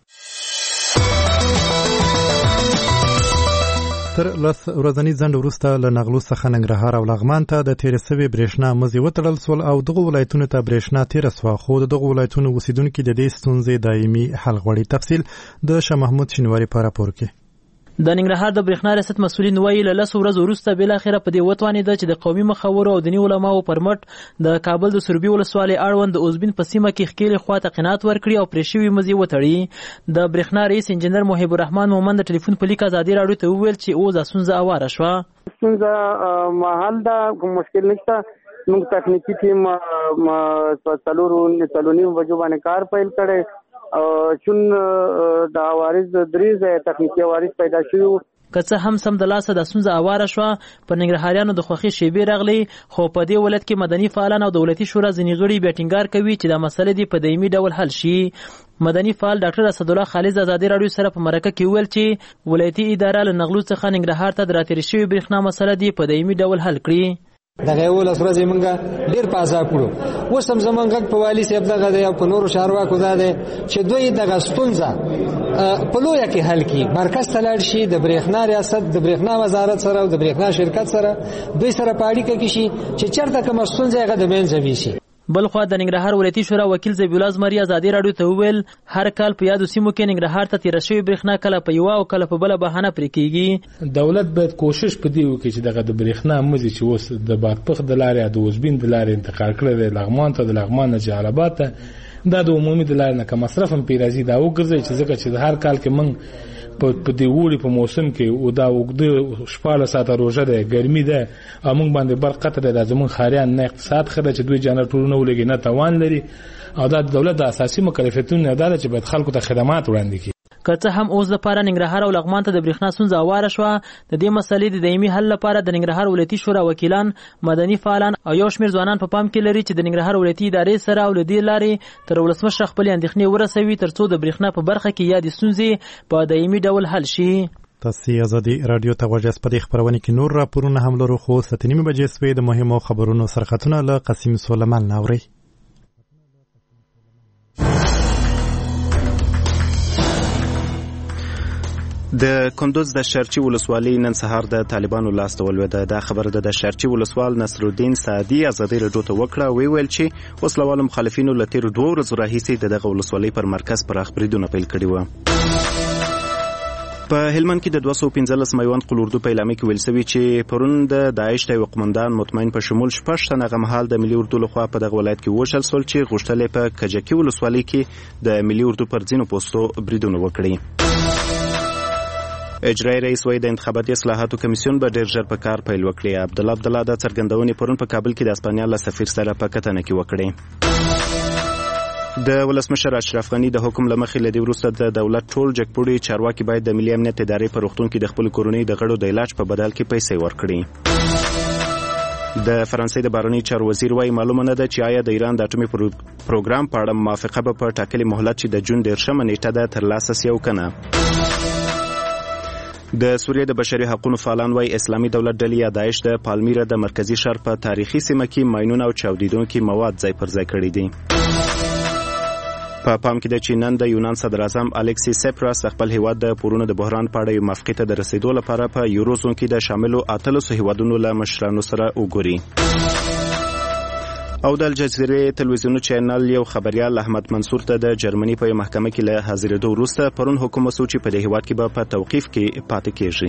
Speaker 2: تر لس ورځني ځنډ وروسته له نغلو څخه ننګرهار او لغمان ته د تېرې سوې برېښنا مزي وتړل سول او دغو ولایتونو ته برېښنا تېره سوه خو د دغو ولایتونو اوسیدونکي د دې ستونزې دایمي حل غواړي. تفصیل د شاه محمود شینواري په راپور کې.
Speaker 18: د ننګرهار د برېښنا ریاست مسؤلین وایي له لسو ورځو وروسته بالاخره په دې وتوانېده چې د قومي مخورو او دیني علماو پر مټ د کابل د سروبي ولسوالۍ اړوند د اوزبین په سیمه کې ښکېلې خوا ته قناعت ورکړي او پرې شوي مزي وتړي. د برېښنا رئیس انجینر محب الرحمن مومند د ټلیفون په لیک ازادي راډیو ته وویل چې اوس دا ستونزه هواره شوه.
Speaker 19: ستونزه محل ده مشکل نشته. موږ تخنیکي ټیم په څلورو څلور نیم بجو باندې کار پیل کړی چون د عوارض درې ځایه تخنیکي عوارض پیدا شوي وو.
Speaker 18: که څه هم سم د لاسه د ستونزه هواره شوه پر ننګرهاریانو د خوښۍ شیبې راغلې خو په دې ولایت کې مدني فعالان او دولتي شورا ځینې غړي بیا ټینګار کوي چې دا مسله دې په دایمي ډول حل شي. مدني فعال ډاکټر اسدالله خالد ازادي راډیو سره په مرکه کې ویل چې ولایتي اداره له نغلو څخه ننګرهار ته د راتېرې شوې برېښنا مسله دې په دایمي ډول حل کړي.
Speaker 20: دغه یو لاس ورځې مونږه ډیر پاسا کړو. اوس هم زمونږ غږ په والي صاحب دغه دی او په نورو چارواکو دا دی چې دوی دغه ستونزه په لویه کې حل کړي. مرکز ته لاړ شي د برېښنا ریاست د برېښنا وزارت سره او د برېښنا شرکت سره دوی سره په اړیکه کې شي چې چېرته کومه ستونزه هغه د منځه ویشي.
Speaker 18: بلخوا د ننګرهار ولایتي شورا وکیل ذبیح الله زمري ازادي راډیو ته وویل هر کال په یادو سیمو کې ننګرهار ته تیره شوې برېښنا کله په یوه او کله په بله بهانه پرې کیږي.
Speaker 21: دولت باید کوشش په دې وکړي چې دغه د برېښنا مزي چې اوس د بادپخ د لارې د اوزبین د لارې انتقال کړی دی لغمان ته د لغمان نه جلال آباد ته دا د عمومي د لارې نه که مصرف هم پرې راځي دا وګرځي چې ځکه چې هر کال کې موږ په دې اوړي په موسم کې او دا اوږده شپاړس ساعته روژه ده ګرمي ده او موږ باندې برق قطع دی دا زموږ ښاریان نه اقتصاد ښه ده چې دوی جنرټورونه ولګي نه توان لري او دا د دولت د اساسي مکلفیتونو نه ده چې باید خلکو ته خدمات وړاندې کړي.
Speaker 18: که څه هم اوس لپاره ننګرهار او لغمان ته د برېښنا ستونزه هواره شوه د دې مسلې د دایمي حل لپاره د ننګرهار ولایتي شورا وکیلان مدني فعالان او یو شمېر ځوانان په پام کې لري چې د ننګرهار ولایتي ادارې سره او له دې لارې تر ولسمشر خپلې اندېښنې ورسوي تر څو د برېښنا په برخه کې یادې ستونزې په دایمي ډول حل شي.
Speaker 2: تاسو ازادي رادیو ته غوږ یاست. په دې خبرونه کې نور راپورونه هم لرو خو ساعت نیمه بجې سوې د مهمو خبرونو سرخطونه له قاسم سلیمان ناوري.
Speaker 3: د کندوز د شرچی ولسوالۍ نن سهار د طالبانو لاس ته ولوېده. دا خبره د شرچی ولسوال نصرالدین سعدي ازادي راډیو ته وکړه. وی ویل چې وسلوالو مخالفینو له تېرو دوه ورځو راهیسې د دغه ولسوالۍ پر مرکز پراخ بریدونه پیل کړي وو. په هلمند کې د دوه سوه پنځلس میوند قلوردو په اعلامیه کې ویل شوي چې پرون د داعش د یو قمندان مطمئن په شمول شپږ تنه هغه مهال د ملي اردو لخوا په دغه ولایت کې وشل سول چې غوښتل یې په کجکي ولسوالۍ کې د ملي اردو پر ځینو پوستو بریدونه وکړي. اجرایي رئیس وایي د انتخاباتي اصلاحاتو کمیسیون به ډېر ژر په کار پیل وکړي. عبدالله عبدالله دا څرګندونې پرون په کابل کې د اسپانیا له سفیر سره په کتنه کې وکړې. د ولسمشر اشرف غني د حکم له مخې له دې وروسته د دولت ټول جګپوړي چارواکي باید د ملي امنیت ادارې په روغتون کې د خپلو کورنیو د غړو د علاج په بدل کې پیسې ورکړي. د فرانسې د بهرني چارو وزیر وایي معلومه نه ده چې آیا د ایران د اټومي پروګرام په اړه موافقه به په ټاکلې مهلت چې د جون دېرشمه نیټه ده ترلاسه سي او که نه. د سوریې د بشري حقوقو فعالان وایي اسلامي دولت ډلې یا داعش د پالمیرا د مرکزي ښار په تاریخي سیمه کې ماینونه او چاودیدونکي مواد ځای پر ځای کړي دي. په پام کې ده چې نن د یونان صدر اعظم الکسی سپراس خپل هیواد د پورونو د بحران په اړه یو موافقې ته د رسیدو لپاره په یورو زون کې د شاملو اتلسو هیوادونو له مشرانو سره وګوري. او د الجزیرې تلویزیوني چینل یو خبریال احمد منصور ته د جرمني په محکمه کې له حاضرېدو وروسته پرون حکم وسو چې په دې هیواد کې به په توقیف کې پاتې کېږي.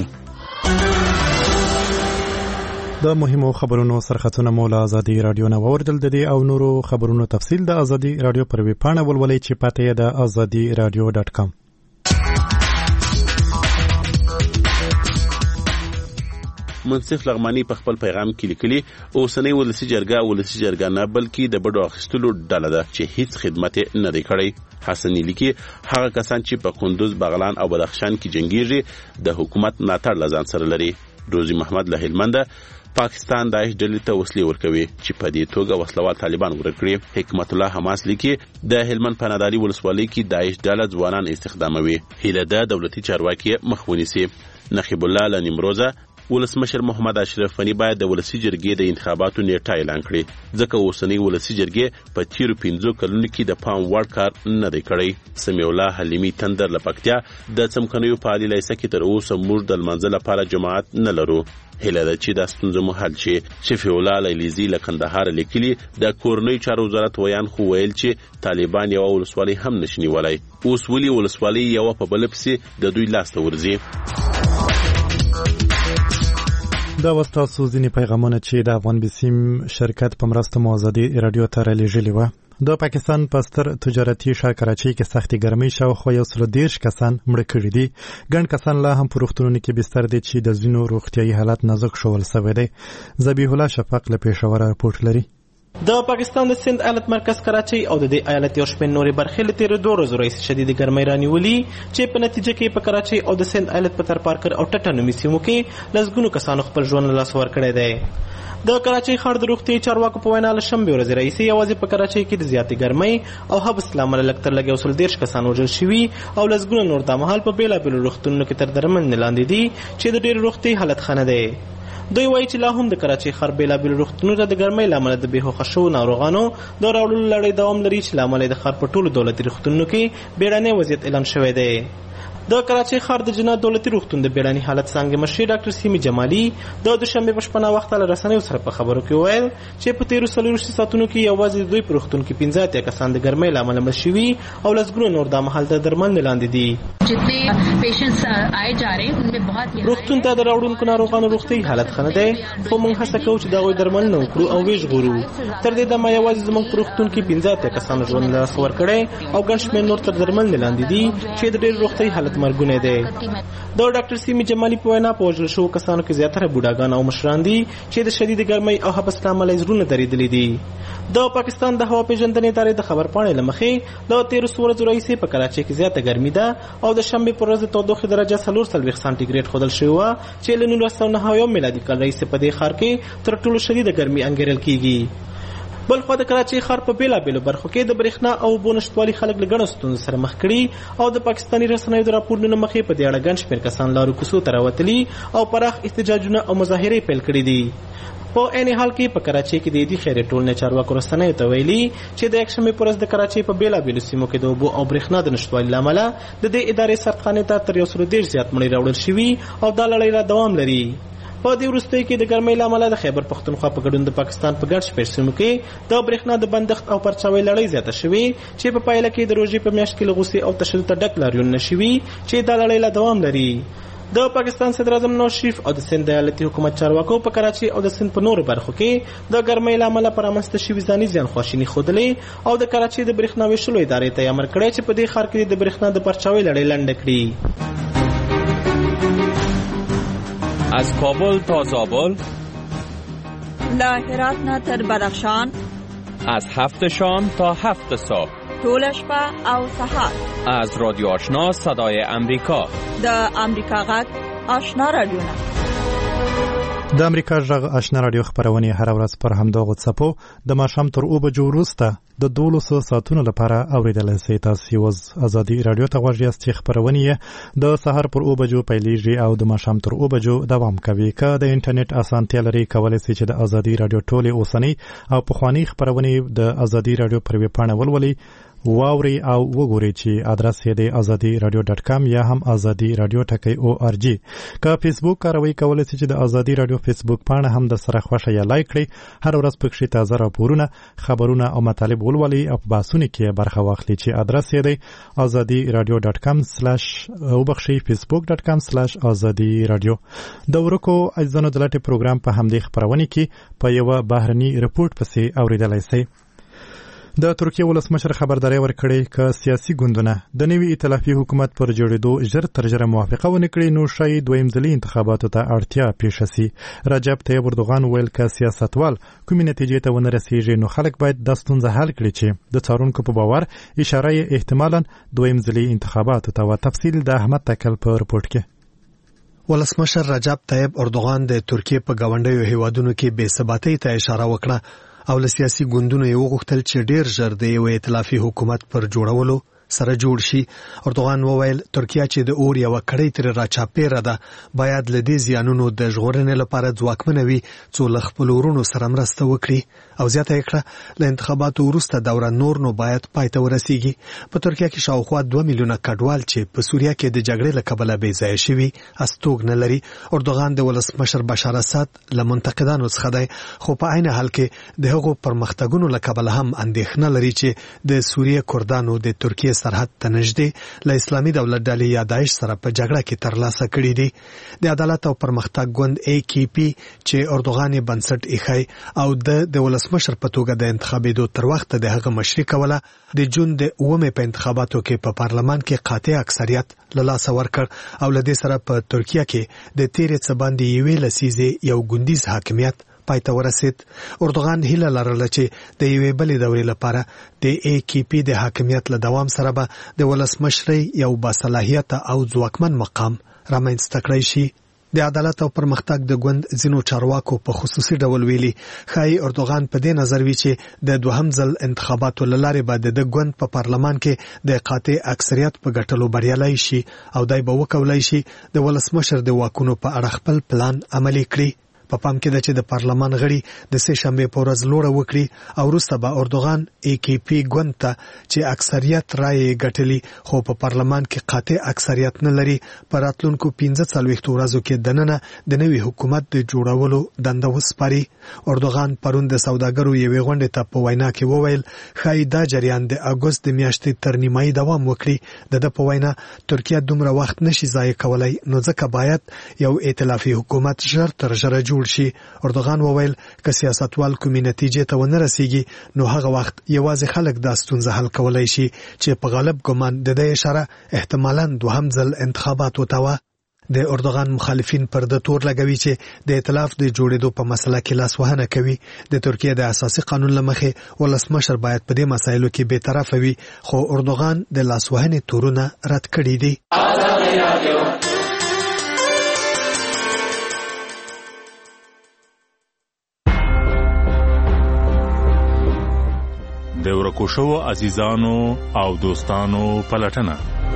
Speaker 2: د مهمو خبرونو سرخطونه مو له ازادي راډیو نه واوریدل. د دې او نورو خبرونو تفصیل د ازادي راډیو پر ویب پاڼه ولولئ چې پته یې د ازادي راډیو ډاټ کام.
Speaker 22: منصف لغمانی په خپل پیغام کې لیکلي اوسنۍ ولسي جرګه ولسي جرګه نه بلکې د بډو اخیستلو ډله ده چې هیڅ خدمت نه دی کړی. حسنی لیکي هغه کسان چې په کندوز بغلان او بدخشان کې جنگیږي د حکومت ملاتړ لزان سره لري. روزي محمد له هلمند پاکستان داعش ډلې ته وسلې ورکوي چې په دې توګه وسلوال طالبان ورکړي. حکمت الله حماس لیکي د هلمند په ناداري ولسوالۍ کې داعش ډله ځوانان استخداموي. هیله ده دولتي چارواکي مخ ونیسي. نقیب الله له نیمروزه ولسمشر محمد اشرف غني باید د ولسي جرګې د انتخاباتو نیټه اعلان کړي ځکه اوسنۍ ولسي جرګې په تیرو پنځو کلونو کې د پام وړ کار نه دی کړی. سمیع الله حلیمي تندر له پکتیا د څمکنیو په عالي لیسه کې تر اوسه موږ د لمانځه لپاره جماعت نه لرو. هیله ده چې دا ستونزه مو حل شي. شفیع الله لیلیزي له کندهار لیکلي د کورنۍ چارو وزارت ویان خو ویل چې طالبان یو ولسوالۍ هم نشي نیولای. اوس ولې ولسوالۍ یو په بل پسې د دوی لاس ته ورځي.
Speaker 2: دا وستاسو ځینې پیغامونه چې د افغان بسیم شرکت په مرسته مو ازادي راډیو ته رالیږلي وه. د پاکستان په ستر تجارتي ښار کراچۍ کې سختې ګرمۍ شاوخوا یو سل دېرش کسان مړه کړي دي. ګڼ کسان لا هم په روغتونونو کې بستر دي چې د ځینو روغتیایي حالت نازک شول سوی دی. ذبیح الله شفق له پېښوره رپورټ لري.
Speaker 23: د پاکستان د سند ایالت مرکز کراچۍ او د دې ایالت یو شمېر نورې برخې له تېرو دوه ورځو راهیسې شدیدې ګرمۍ رانیولي چې په نتیجه کې په کراچۍ او د سند ایالت په ترپارکر او ټټه نومي سیمو کې لسګونو کسانو خپل ژوند له لاسه ورکړی دی. د کراچۍ ښار د روغتیایي چارواکو په وینا له شنبې ورځې راهیسې یوازې په کراچۍ کې د زیاتې ګرمۍ او حبس له امله لږ تر لږ یو سل دېرش کسان وژل شوي او لسګونه نور دا مهال په بېلابېلو روغتونونو کې تر درملنې لاندې دي چې د ډېرو روغتیایي حالت ښه نه دی. دوی وایي چې لا هم د کراچۍ ښار بېلابېلو روغتونونو ته د ګرمۍ له امله د بېهوښه شوو ناروغانو د راوړلو لړۍ دوام لري چې له امله یې د ښار په ټولو دولتي روغتونونو کې بېړنی وضعیت اعلان شوی دی. د کراچۍ ښار د جنات دولتي روغتون د بیړني حالت څانګې مشر ډاکټر سیمي جمالي د دوشنبه په شپه وخت له رسنیو سره په خبرو کې وویل چې په تیرو څلوېښتو ساعتونو کې یوازې د دوی په روغتون کې پنځه اتیا کسان د ګرمۍ له امله مړه شوي او لسګونه نور دا مهال د درملنې لاندې دي. روغتون ته د راوړونکو ناروغانو روغتي حالت ښه نه دی، خو موږ هڅه کوو چې د هغوی درملنه وکړو او ویې ژغورو. تر دې دمه یوازې زموږ په روغتون کې پنځه اتیا کسانو ژوند له لاسه ورکړی او ګڼ شمېر نور تر درملنې لاندې دي چې د ډېر روغتي حالت مرګونی دی. د ډاکټر سیمي جمالي په وینا په وژل شوو کسانو کې زیاتره بوډاګان او مشران دي چې د شدید ګرمۍ او حبس له امله یې زړونه درېدلي دي. د پاکستان د هوا پیژندنې ادارې د خبرپاڼې له مخې له تېرو څو ورځو راهیسې په کراچۍ کې زیاته ګرمي ده او د شنبې پر ورځ د تودوخې درجه څلور څلوېښت سانټیګریډ ښودل شوې وه چې له نولس سوه نهه اویا میلادي کال راهیسې په دې ښار کې تر ټولو شدیده ګرمي انګېرل کېږي. بل خوا د کراچۍ ښار په بېلابېلو برخو کې د برېښنا او اوبو نشتوالي خلک له ګڼو ستونزو سره مخ کړي او د پاکستاني رسنیو د راپورونو مخې په دې اړه ګڼ شمېر کسان لارو کوڅو ته راوتلي او پراخ احتجاجونه او مظاهرې پیل کړي دي. په عین حال کې په کراچۍ کې د دې خیرې ټولنې چارواکو رسنیو ته ویلي چې د یکشنبې په ورځ د کراچۍ په بېلابېلو سیمو کې د اوبو او برېښنا د نشتوالي له امله د دې ادارې سردخانې ته تر یو سلو دېرش زیات مړي راوړل شوي او دا لړۍ لا دوام لري. په دې وروستیو کې د ګرمۍ له امله د خیبر پښتونخوا په ګډون د پاکستان په ګڼ شمېر سیمو کې د برېښنا د بندښت او پرچاوۍ لړۍ زیاته شوې چې په پایله کې د روژې په میاشت کې له غوسې او تشدد ته ډک لاریونونه شوي چې دا لړۍ لا دوام لري. د پاکستان صدر اعظم نواز شریف او د سند د ایالتي حکومت چارواکو په کراچۍ او د سند په نورو برخو کې د ګرمۍ له امله پر رامنځته شوي ځاني زیان خواشیني ښودلې او د کراچۍ د برېښنا ویشلو ادارې ته یې امر کړی چې په دې ښار کې د برېښنا د پرچاوۍ لړۍ لنډه کړي.
Speaker 1: از کابل تا زابل،
Speaker 4: له هرات نه تر بدخشان،
Speaker 1: از هفت شام تا هفت صبح،
Speaker 4: طول شپه او سحر،
Speaker 1: از رادیو آشنا صدای امریکا،
Speaker 4: د امریکا غږ آشنا رادیو نه.
Speaker 2: د امریکا غږ آشنا رادیو خبرونه هر ورځ پر همدغه څپو د ماښام تر اوبه بجو وروسته د دولسو ساعتونو لپاره اوریدلای شئ. تاسو اوس ازادي رادیو ته غوږ یاست چې خبرونه د سهار پر اوبه بجو پیلېږي او د ماښام تر اوبه بجو دوام کوي. که د انټرنیټ اسانتیا لري کولای شئ چې د ازادي رادیو ټولې اوسنۍ او پخوانۍ خبرونه د ازادي رادیو پر ویب پاڼه ولولئ، واوري او وګورئ چې ادرس یې د ازادي رادیو ډاټ کام یا هم ازادي رادیو ټکی او ار جی. که فیسبوک کاروئ کولای شئ چې د ازادي رادیو فیسبوک پاڼه هم د سره خوښه یا لایک کړئ. هر ورځ پکې تازه راپورونه، خبرونه او مطالب ولولئ او په بحثونو کې برخه واخلئ چې ادرس یې دی ازادي رادیو ډاټ کام سلاش او بخښئ فیسبوک ډاټ کام سلاش ازادي رادیو. د ورکو اجزانو د لټې پروګرام په همدې خبرونه کې په یو بهرني رپورټ پسې اوریدلای شئ. د ترکیه ولسمشر خبرداري ورکړې ک سیاسي ګوندونه د نوي ائتلافي حکومت پر جوړېدو ژر تر ژره موافقه ونه کړي نو شاید دویم ځلي انتخاباتو ته اړتیا پیښ شي. رجب طیب اردوغان ویل ک سیاستوال کومې نتیجې ته ونه رسیږي نو خلک باید د ستونزه حل کړي چې د څارونکو په باور اشاره احتمالاً دویم ځلي انتخاباتو ته. و تفصیل د احمد تکل په رپورت کې.
Speaker 7: ولسمشر رجب طیب اردوغان د ترکیه په گاونډیو هیوادونو کې بې ثباتۍ ته اشاره وکړه او له سیاسي ګوندونو یې وغوښتل چې ډېر ژر د یو ائتلافي حکومت پر جوړولو سره جوړ شي. اردوغان وویل ترکیه چې د اور یو کړۍ تر راچاپېره ده باید له دې زیانونو د ژغورنې لپاره ځواکمنه وي څو له خپلو وروڼو سره مرسته وکړي او زیاته یې کړه له انتخاباتو وروسته دوره نور نو باید پای ته ورسیږي. په ترکیه کې شاوخوا دوه میلیونه کډوال چې په سوریه کې د جګړې له کبله بې ځایه شوي استوګ نه لري. اردوغان د ولسمشر بشار اسد له منتقدانو څخه دی خو په عین حال کې د هغو پرمختګونو له کبله هم اندېښنه لري چې د سوریه کردانو د ترکیه سرحد ته نږدې له اسلامي دولت ډلې یا داعش سره په جګړه کې ترلاسه کړي دي. د عدالت او پرمختګ ګوند ای کی پی چې اردوغان یې بنسټ ایښی او د د ولسمشر په توګه د انتخابېدو تر وخته د هغه مشري کوله د جون د اومې په انتخاباتو کې په پارلمان کې قاطع اکثریت له لاسه ورکړ او له دې سره په ترکیه کې د تیرې څه باندې یوې لسیزې یو ګوندیز حاکمیت پای ته ورسید. اردوغان هیله لرله چې د یوې بلې دورې لپاره د ای کی پی د حاکمیت له دوام سره به د ولسمشرۍ یو باصلاحیته او ځواکمن مقام رامنځته کړی شي. د عدالت او پرمختګ د ګوند ځینو چارواکو په خصوصي ډول ویلي ښایي اردوغان په دې نظر وي چې د دوهم ځل انتخاباتو له لارې به د ګوند په پارلمان کې د قاطع اکثریت په ګټلو بریالی شي او دای به وکولای شي د ولسمشر د واکونو په اړه خپل پلان عملي کړي. په پام کې ده چې د پارلمان غړي د سه شنبه په ورځ لوړه وکړي او وروسته به اردوغان ای کی پی ګوند ته چې اکثریت رائے ګټلي خو په پارلمان کې قاطع اکثریت نه لري په راتلونکو پنځه څلوېښت ورځو کې دننه د نوي حکومت د جوړولو دنده وسپاري. اردوغان پرون د سوداګرو یوې غونډې ته په وینا کې وویل ښایي دا جریان د اګوست د میاشتې تر نیمایي دوام وکړي. د ده په وینا ترکیه دومره وخت نشي ضایع کولی نو ځکه باید یو ائتلافي حکومت ژر تر ژره جوړ شي. اردوغان وویل که سیاستوال کومې نتیجې ته ونه رسیږي نو هغه وخت یوازې خلک دا ستونزه حل کولی شي چې په غالب ګمان د دې اشاره احتمالاً دوهم ځل انتخابات وتاوه. د اردوغان مخالفین پر د تور لګوي چې د ائتلاف د جوړېدو په مسله کې لاسوهنه کوي. د ترکیه د اساسي قانون لمخې ولسمشر باید په دې مسایلو کې بی‌طرفه وي خو اردوغان د لاسوهنې تورونه رد کړي دي.
Speaker 5: د ورکو شوو عزیزانو او دوستانو پلټنه.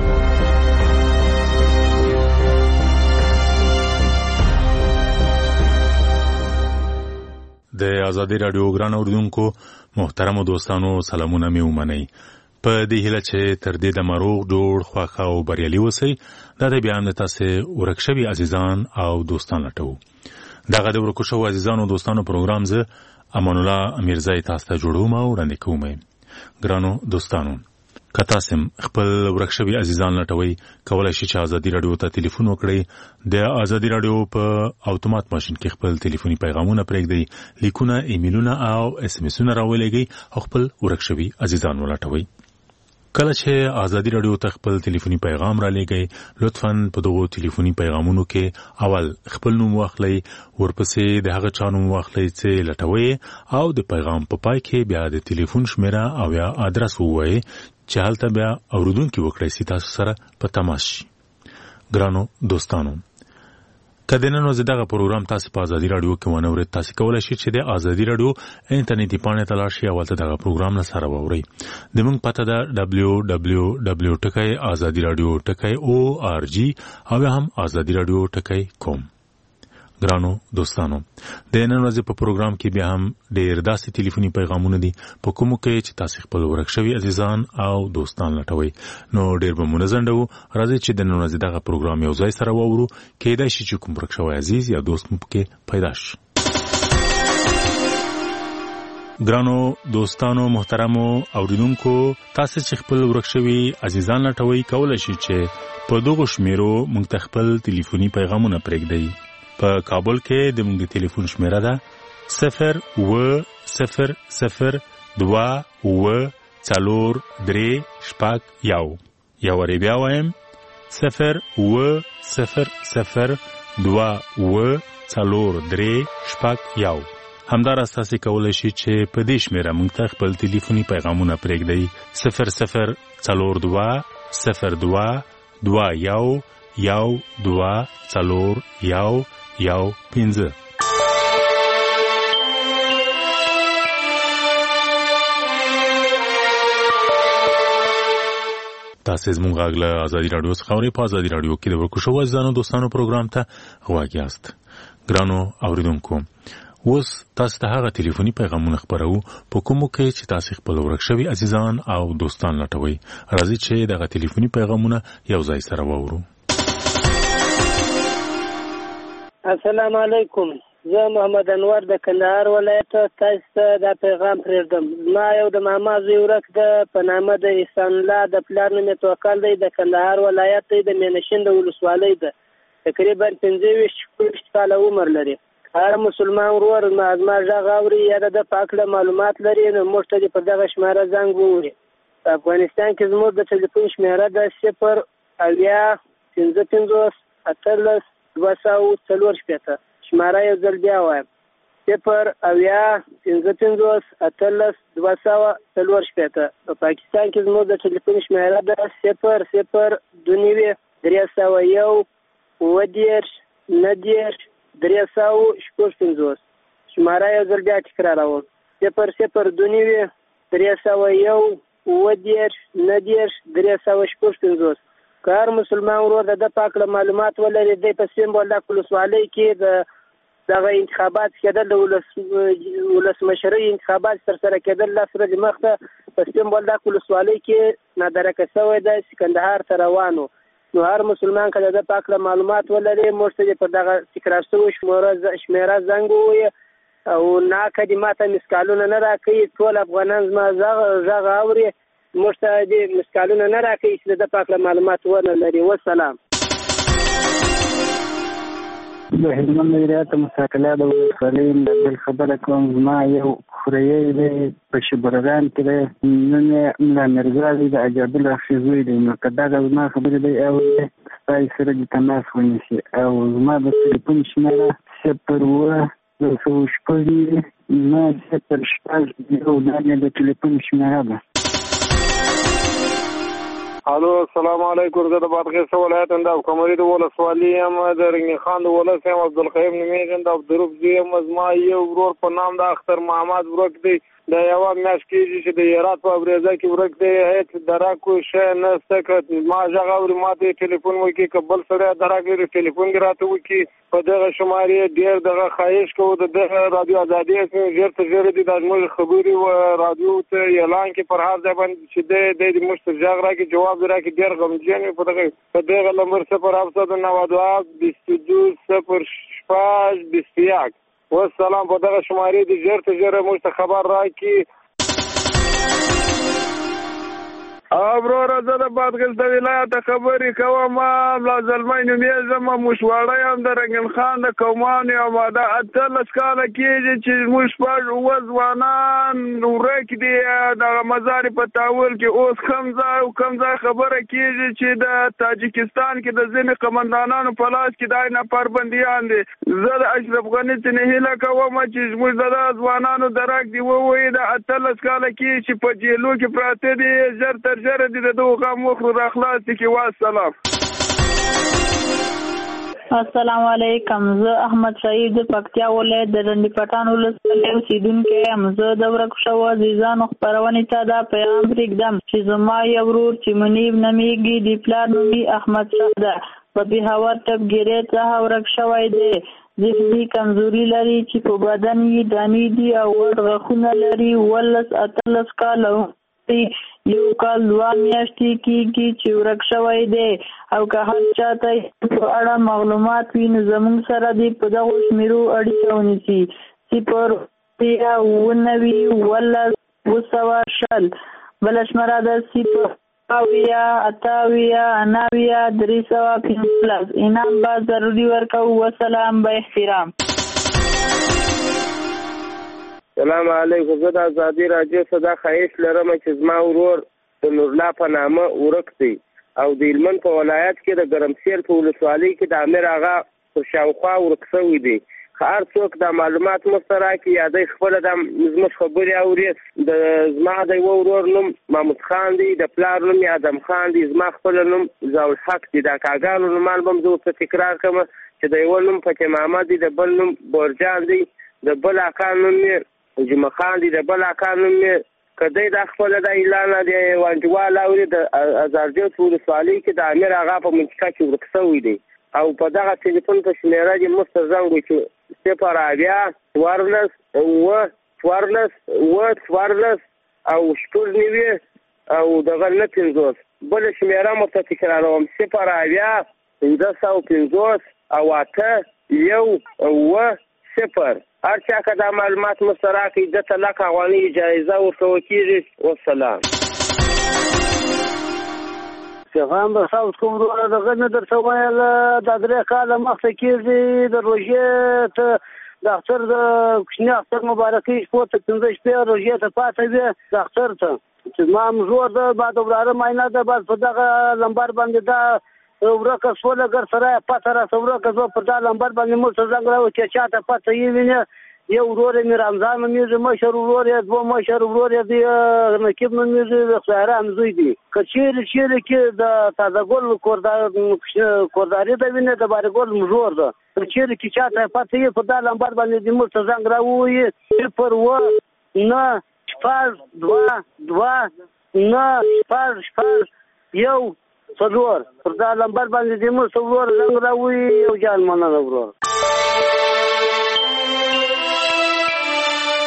Speaker 5: د آزادي رادیو ګران اوریدونکو محترمو دوستانو سلامونه مې ومنئ. په دې هیله چې تر دې د مروغ جوړ خوښ او بریالي اوسئ. دا د بیا هم د تاسې ورک شوي عزیزان او دوستان لټوو. دغه د ورکو شوو عزیزانو او دوستانو پروګرام زه امان الله امیرزی تاسو ته جوړوم او وړاندې کوم. ګرانو دوستانو که تاسو خپل ورک شوي عزیزان لټوئ کولی شئ چې ازادي راډیو ته ټلیفون وکړئ. د ازادي راډیو په اتومات ماشین کې خپل ټلیفوني پیغامونه پرېږدئ، لیکونه، ایمیلونه او اس ام اسونه راولېږئ او خپل ورک شوي عزیزان ولټوئ. کله چې ازادي راډیو ته خپل ټلیفوني پیغام را لېږئ لطفاً په دغو ټلیفوني پیغامونو کې اول خپل نوم واخلئ، ورپسې د هغه چا نوم واخلئ چې لټوئ او د پیغام په پای کې بیا د ټلیفون شمیره او یا ادرس ووایئ چې هلته بیا اورېدونکي وکړی سي تاسو سره په تماس شي. ګرانو دوستانو که د نن ورځې دغه پروګرام تاسو په ازادي راډیو کې ونه اورئ تاسو کولی شئ چې د ازادي راډیو انټرنیټي پاڼې ته لاړ شئ او هلته دغه پروګرام نه سره واورئ. زموږ پته ده ډبلیو ډبلیو ډبلیو ټکی ازادي راډیو ټکی او آر جي او یا هم ازادي راډیو ټکی کوم. ګرانو دوستانو د نن ورځې په پروګرام کې بیا هم ډېر داسې ټلیفوني پیغامونه دي په کومو کې چې تاسو خپل ورک شوي عزیزان او دوستان لټوئ. نو ډېر به مو نه ځنډوو، راځئ چې د نن ورځې دغه پروګرام یو ځای سره واورو. کیدای شي چې کوم ورک شوی عزیز یا دوست مو پکې پیدا شي. ګرانو دوستانو محترمو اوریدونکو تاسو چې خپل ورک شوي عزیزان لټوئ کولی شئ چې په دغو شمیرو موږ ته خپل ټلیفوني پیغامونه پرېږدئ. په کابل کې د موږ د ټلیفون شمیره ده صفر اوه صفر صفر دوه اوه څلور درې شپږ یو. یو وارې بیا وایم صفر اوه صفر صفر دوه اوه څلور درې شپږ یو. همداراز تاسو کولی شئ چې په دې شمیره موږ ته خپل ټلیفوني پیغامونه پرېږدئ صفر صفر څلور دوه صفر دوه دوه یو یو دوه څلور یو یو پنځه. تاسو زموږ غږ له ازادي راډیو څخه اورئ. په ازادي راډیو کې د ورکو شوو عزیزانو دوستانو پروګرام ته غوږ یاست. ګرانو اوریدونکو اوس تاسو ته هغه ټلیفوني پیغامونه خپرو په کومو کې چې تاسو خپل ورک شوي عزیزان او دوستان لټوئ. راځئ چې دغه ټلیفوني پیغامونه یو ځای سره واورو.
Speaker 8: السلام علیکم، زه محمد انور د کندهار ولایت تاسو ته دا پیغام پرېږدم. زما یو د ماما زوی ورک ده په نامه د احسان الله، د پلار نوم یې توکل دی، د کندهار ولایت دی، د مینشین د ولسوالۍ ده، تقریبا پنځه ویشت شپږ کاله عمر لري. هر مسلمان ورور زما غږ اوري یا د ده په هکله معلومات لري نو موږ ته دې په دغه شماره زنګ ووهي. په افغانستان کې زموږ د ټلیفون شمېره ده صفر اویا پنځه پنځوس اتلس دوه سوه څلور شپېته. شماره یو ځل بیا وایم صفر اویا پنځه پنځوس اتلس دوه سوه څلور شپېته. په پاکستان کې زموږ د ټلیفون شمېره ده صفر صفر دوه نوي درې سوه یو اووه دېرش نهه دېرش درې سوه شپږ پنځوس. شماره یو ځل بیا تکراروم صفر صفر دوه نوي درې سوه یو اووه دېرش نهه دېرش درې سوه شپږ پنځوس. که هر مسلمان ورور د ده په هکله معلومات ولري دی په سیمبولډک ولسوالۍ کې د دغه انتخابات کېدل د ولسمشرۍ انتخابات ترسره کېدل لس ورځې مخته په سپین بولدک ولسوالۍ کې نادرکه شوی دی چې کندهار ته روان و. نو هر مسلمان که د ده په هکله معلومات ولري موږ ته دې پر دغه تکرار شوي شمېره زنګ ووایه او ناکه دې ما ته مسکالونه نه راکوي. ټول افغانان زما غږ اوري، موږ ته دې مسکالونه نه راکوي چې د ده په هکله معلومات ونه لري. والسلام.
Speaker 6: د هلمند ولایت مستقله د ولسوالۍ د بل خبره کوم. زما یو خوریی دی په شبرغان کې دی، نوم یې ملا میرزا دی، د عجاب الله اخښي زوی دی. نو که دغه زما خبرې دی اوري ستا یې سره دې تماس ونیسي او زما د تلیفون شمېره صفر اووه یو سوه شپږ نه صفر شپږ یو دا مې د تلیفون شمېره ده.
Speaker 11: الو السلام علیکم. زه د بادغیس ولایت د ابوقمري د ولسوالۍ یم، د رنګین خان د ولس یم، عبدالقیوم نومېږم، د عبدالروف زوی یم. زما یو ورور په نام د اختر محمد ورک دی، د یوه میاشت کېږي چې د هرات په ابریزه کې ورک دی. هېڅ درک کوم شی نشته، که ما غږ اوري ما ته ټلیفون وکړي، که بل سړی درک لري ټلیفون دې راته وکړي. په دغه شمارې ډېر دغه خواهش کوو د دغه رادیو ازادي ژر تر ژره دې دا زموږ خبرې و رادیو ته اعلان کړي پر هر ځای باندې چې دی دی دې موږ ته غږ راکړي، جواب دې راکړي. ډېر غمجن وي په دغه په دغه نمبر صفر هفتصد و نود و هفت بیست و دو صفر شپږ بیست و یک. والسلام. په دغه شمارې دې ژر تر ژره موږ ته خبر راکړي. ابراره زه د بادغیس د ولایت خبرې کوم. ملا زلمی نومېږم، موشواړی یم، د رنګین خان د قومانو یم. دا اتلس کاله کېږي چې موږ شپږ اووه ځوانان ورک دي دغه مزارې په تاول کې. اوس کم ځای او کم ځای خبره کېږي چې د تاجکستان کې د ځینې قمندانانو په لاس کې دا ناپربندیان دي. زه د اشرف غني څخه هیله کوم چې زموږ د ځوانانو درک دی ووایي د اتلس کاله کې چې په جیلو کې پراته دي ژر تر ژره دې د دغو غم وخورو راخلاص دي. والسلام.
Speaker 12: السلام علیکم. زه احمد شهید د پکتیا ولایت د ډنډي پټان ولسوالۍ اوسېدونکی یم. زه د ورک شوو عزیزانو خپرونې ته دا پیغام پرېږدم چې زما یو ورور چې منیب نومېږي، د پلار نوم یې احمد شاه ده، په پېښور ټپګیرۍ څخه ورک شوی دی. ذهني کمزوري لري چې په بدن یې دانې دي او وړ غاښونه لري. ولس اتلس کاله یو کال دوه میاشتې کېږي چې ورک شوی دی او که هر چاته په اړه معلومات وي نو زموږ سره دې په دغو شمېرو اړیکه ونیسي. صفر اووه نوي اوولس اووه سوه شل. بله شمېره ده صفر اویا اته اویا نهه اویا درې سوه پنځلس. انعام به ضروري ورکوو. وسلام. به احترام.
Speaker 11: سلام علیکم. زه د ازادي راډیو څخه خواهش لرم چې زما ورور د نورلا په نامه ورک دی او د هلمند په ولایت کې د ګرمسیر په ولسوالۍ کې د امیر اغا پر شاوخوا ورک شوی دی. که هر څوک دا معلومات موږ ته راکړي یا دی خپله دا زموږ خبرې اوري. د زما د یوه ورور نوم محمود خان دی، د پلار نوم یې ادم خان دی، زما خپله نوم ضیاءالحق دی. دا کاګانو نومان به م زه ورته تکرار کړم چې د یوه نوم فتح محمد دی، د بل نوم بورجان دی، د بل اکا نوم یې جمعه خان دی، د بل اکا نوم یې که دی دا خپله دا اعلان د وانجوال اوري د ازارجو په ولسوالۍ کې د امیر اغا په منطقه کې ورک شوی دی او په دغه ټلیفون په شمېره دې موږ ته زنګ وکړي صفر اویا څوارلس اووه څوارلس اووه څوارلس او شپږ نوي او دغه نه پنځوس. بله شمېره مو ته تکراروم صفر اویا پنځه سوه پنځوس او اته یو اووه صفر. هر چا که دا معلومات مسترا کړي ده ته لک افغانۍ جایزه ورکول کېږي. والسلام.
Speaker 8: پیغام به صاحب کوم وروره دغه نه درته ویل دا درې کاله مخته کېږي د روژې ته د اختر د کوچني اختر مبارکۍ شپو ته پنځه شپې روژې ته پاته وې د اختر ته چې زما مزور ده بعد وراره معاینه ده بعد په دغه لمبر باندې دا ورکه سوله ګر سره پته راته ورکه زه په دا لمبر باندې موږ ته زنګ راوړي چې چاته پته یې ویني. یو ورور یې مې رمضان نومېږي، مشر ورور یې دوه مشر ورور یې دی نقیب نومېږي، د خدایرحم زوی دی. که چیرې چیرې کې د تازه ګل کورداري ده ویني د بارګل مزور ده. که چیرې کې چاته پته یې په دا لمبر باندې دې موږ ته زنګ راووایي صفر اووه نه شپږ دوه دوه نه شپږ شپږ یو څلور. پر دا لمبر باندې دې موږ ته ورور زنګ راووایي. یو جان مننه ورور.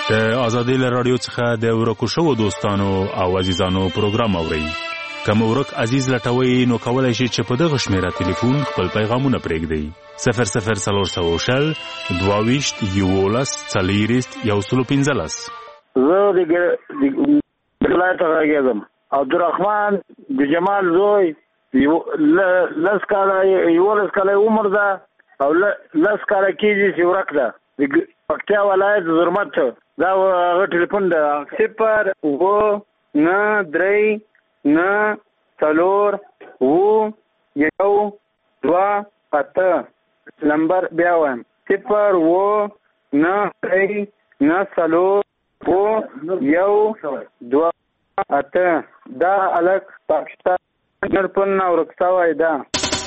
Speaker 5: د ازادي رادیو څخه د ورکو شوو دوستانو او عزیزانو پروګرام اورئ. کوم ورک عزیز لټوي نو کولای شي چې په دغه شمیره ټلیفون خپل پیغامونه پرېږدي. صفر صفر څلور سوه شل دوه ویشت یولس څلېرویشت یو سل پنځلس.
Speaker 9: زه د ولایت غږیږم. عبدالرحمن د جمال زوی لس کاله یولس کاله عمر ده او لس کاله کېږي چې ورک ده. د پکتیا ولایت زرمت دا هغه ټلیفون ده صفر اووه نه درې نه څلور اووه یو دوه اته نمبر بیا وایم صفر اووه نه درې نه څلور اووه یو دوه اته. دا الک پاکستان نرپن ورک شوی ده.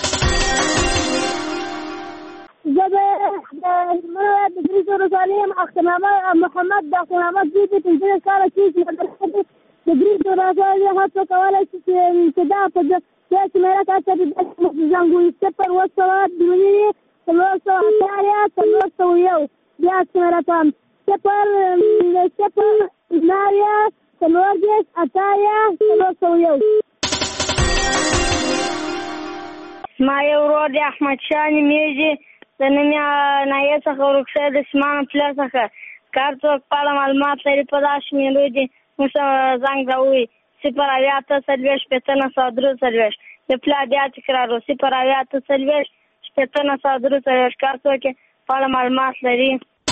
Speaker 13: زه د هلمند د ګریز ولسوالۍ یم. اخترنامه محمد د اخترنامه زوی دی. پنځلس کاله کېږي د ګریز ولسوالۍ هڅه کولی شي چې دا په دې شمېره کې هڅه د داسې زنګ ووایي صفر اووه سوه درې څلور سوه اتیا څلور سوه یو. بیا شمېره کوم صفر صفر نهه څلور دېرش اتیا څلور سوه یو.
Speaker 15: ما یو ورور دی احمدشاه نومېږي. د نوم یې نایې څخه ورک شوی د سیمان پلار څخه. کار څوک په اړه معلومات لري په دا شمېرو دي موږ زنګ راووایي صفر اویا اته څلوېښت شپېته نه سوه درې څلوېښت. د پلار بیا تکرار و صفر اویا اته څلوېښت شپېته نه سوه درې څلوېښت. کار څوک په اړه معلومات لري.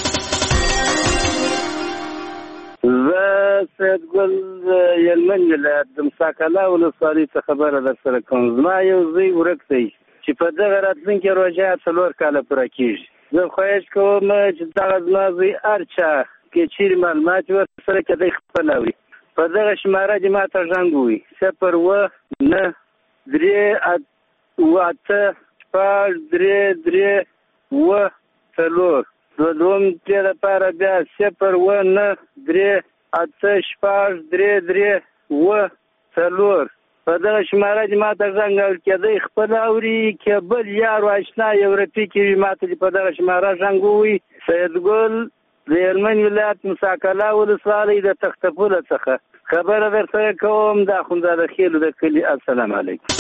Speaker 9: زه سیدګل د هلمند ولایت د مساکله ولسوالۍ څخه خبره در سره کوم. زما یو زوی ورک دی چې په دغه راتلونکي روژه څلور کاله پوره کېږي. زه خواهش کوم چې دغه زما زوی هر چا کې چیرې معلومات ورسره کېدی خپل اوري په دغه شماره دې ما ته زنګ ووایي صفر اووه نه درې اووه اته شپږ درې درې اووه څلور. د دوهم ځای لپاره بیا صفر اووه نه درې اته شپږ درې درې اووه څلور. په دغه شماره دې ما ته زنګ کېدی خپل اوري که بل یار و اشنا یو رفیق وي ما ته دې په دغه شماره زنګ ووایي. سیدګل د هلمند ولایت مساکله ولسوالۍ د تختپوله څخه خبره در سره کوم. د اخندزاده خیلو د کلي. السلام علیکم.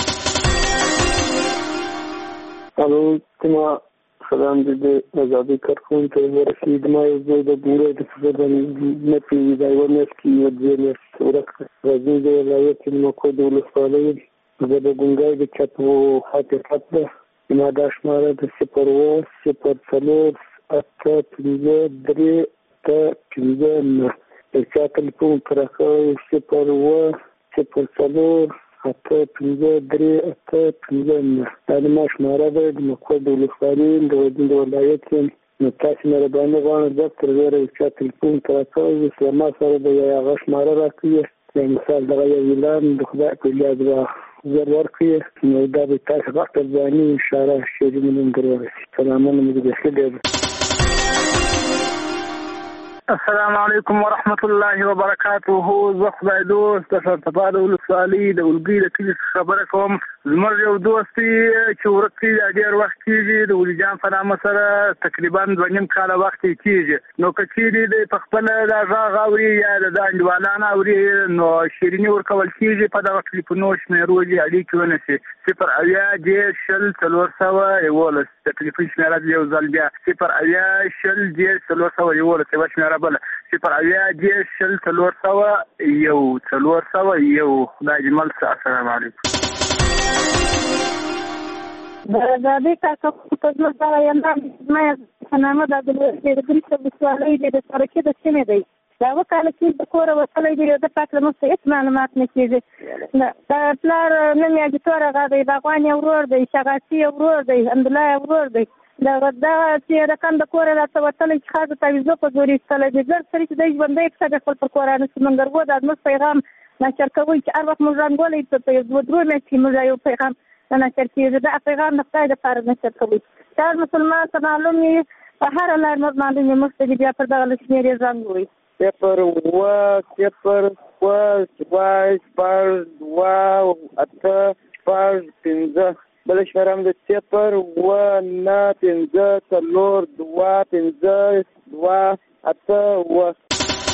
Speaker 24: الو زما سلام دې د ازادۍ کارکوونکي ورسېد. ما یو ځای د ګورۍ د څخه نه پېوي دا یوه میاشت کې یوه دوې میاشتې ورک راځي. د ولایت نمکو د ولسوالۍ زه د ګونګی د چت حقیقت ده. زما دا شماره د صفر اووه صفر څلور اته پنځه درې اته پنځه نه. د چا ټلیفون پراخوي صفر اووه صفر څلور اته پنځه درې اته پنځه نه. دا زما شماره ده د مقر د ولسوالۍ د ولایت یم. نو تاسې مهرباني غواړم دفتر زیاره د چا ټلیفون ته راکوئ چې ما سره د هغه شماره راکړي. یا مثال دغه یو اعلان د خدای په یاد به زر ورکړي نو دا به تاسو وخت ځاني اشاره شیرین نوم درورسي. سلامونه مې بخیر دی.
Speaker 25: السلام علیکم ورحمت الله وبرکاته. زه خدای دوست د سرتپا د ولسوالۍ د الګي د کلي خبره کوم. زموږ یو دوست چې ورک دی ډېر وخت کېږي د ولي جان په نامه سره تقریبا دوه نیم کاله وخت کېږي. نو که چیرې دی په خپله دا غږ اوري یا د دا انډیوالان اوري نو شیریني ورکول کېږي په دغه ټلیفونو شمېرو دې اړیکې ونیسي. صفر اویا دېرش شل څلور سوه یولس د ټلیفون شمېره یو ځل بیا صفر اویا شل دېرش څلور سوه یولس یوه شمېره بله صفر اویا دېرش شل څلور سوه یو څلور سوه یو. خدای دې مل شه. السلام علیکم.
Speaker 13: د ازادۍ کارکوونکو په زړه سره یم. زما نامه د ګریز ولسوالۍ دی د سرکې د سیمې دی. دا اووه کاله کې د کوره وتلی دی. د پاک له موږ څخه هېڅ معلومات نه کېږي. د پلار نوم یې اجتور هغه دی. باغوان یې ورور دی. شغاسي یې ورور دی. حمدالله یې ورور دی. دغه چې رقم د کوره راته وتلی چې خاصه تعویضو په زور ایستلی دی. ګرد سړي چې دی ژوندی کیسه د خپل پر کورانه سمندرګو دا زموږ پیغام نشر کوئ چې هر وخت موږ رنګولی په یو دوه درې میاشتې موږ یو پیغام نشر کېږي. دا پیغام د خدای دپاره نشر کوئ. چې هر مسلمان ته معلوم وي په هره لار موږ معلوم وي. موږ ته دې بیا پر دغه له شمېرې زنګ ووایي.
Speaker 9: صفر اووه صفر اووه دوه شپږ دوه اته شپږ پنځه. بله شمېره هم د صفر اووه نه پنځه څلور دوه پنځه دوه اته اووه.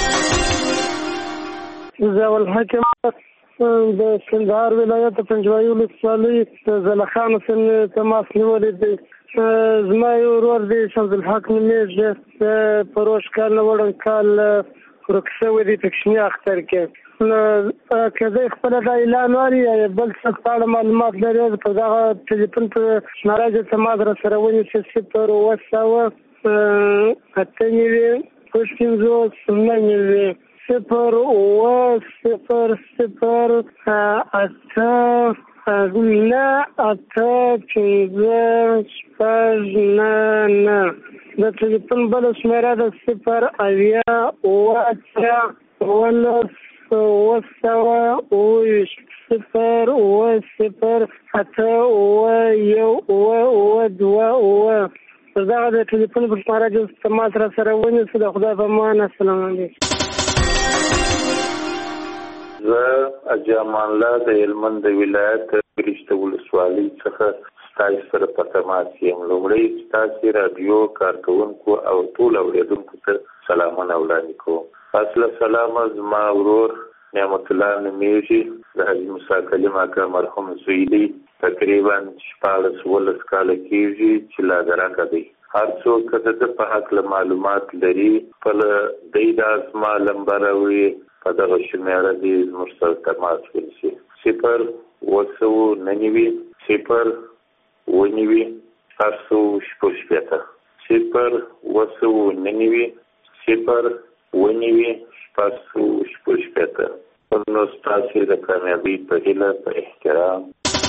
Speaker 25: ضیاء الحق د کندهار ولایت پنجوایي ولسوالۍ د زلخان سن تماس نیولې دی. زما یو ورور دی شمس الحق نومېږي، پروش کال نه وړاندې کال ورک شوی دی په کشمي اختر کې. نو که دی خپله دا اعلان واري یا بل څه په اړه معلومات لري په دغه ټلیفون په شماره کې تماس را سره ونیسي صفر اووه سوه اته نوي شپږ پنځوس نهه نوي صفر اووه صفر صفر اته نه اته پنځه شپږ نهه نه. د ټلیفون بله شمېره ده صفر اویا اووه اتیا اوولس اووه سوه اووه ویشت صفر اووه صفر اته اووه یو اووه اووه دوه اووه. پر دغه د ټلیفون په شماره کې تماس را سره ونیسئ. د خدای په امان. السلام علیکم.
Speaker 10: زه حاجي امان الله د هلمند د ولایت ګرشته ولسوالۍ څخه ستاسو سره په تماس یم. لومړی ستاسو راډیو کارکوونکو او ټول اورېدونکو ته سلامونه وړاندې کوم. اصله سلام زما ورور نعمت الله نومېږي، د حاجي موسی کلیم اکا مرحوم زوی دی. تقریبا شپاړس اوولس کاله کېږي چې لاګرکه دی. هر څوک که د ده په هکله معلومات لري خپله دی دا زما لمبه راوړي په دغه شمېره دې زموږ سره تماس ونیسي. صفر اووه سوه نهه نوي صفر اووه نوي شپږ سوه شپږ شپېته صفر اووه سوه نهه نوي صفر اووه نوي شپږ سوه شپږ شپېته. نو ستاسې د کامیابۍ په هیله په احترام.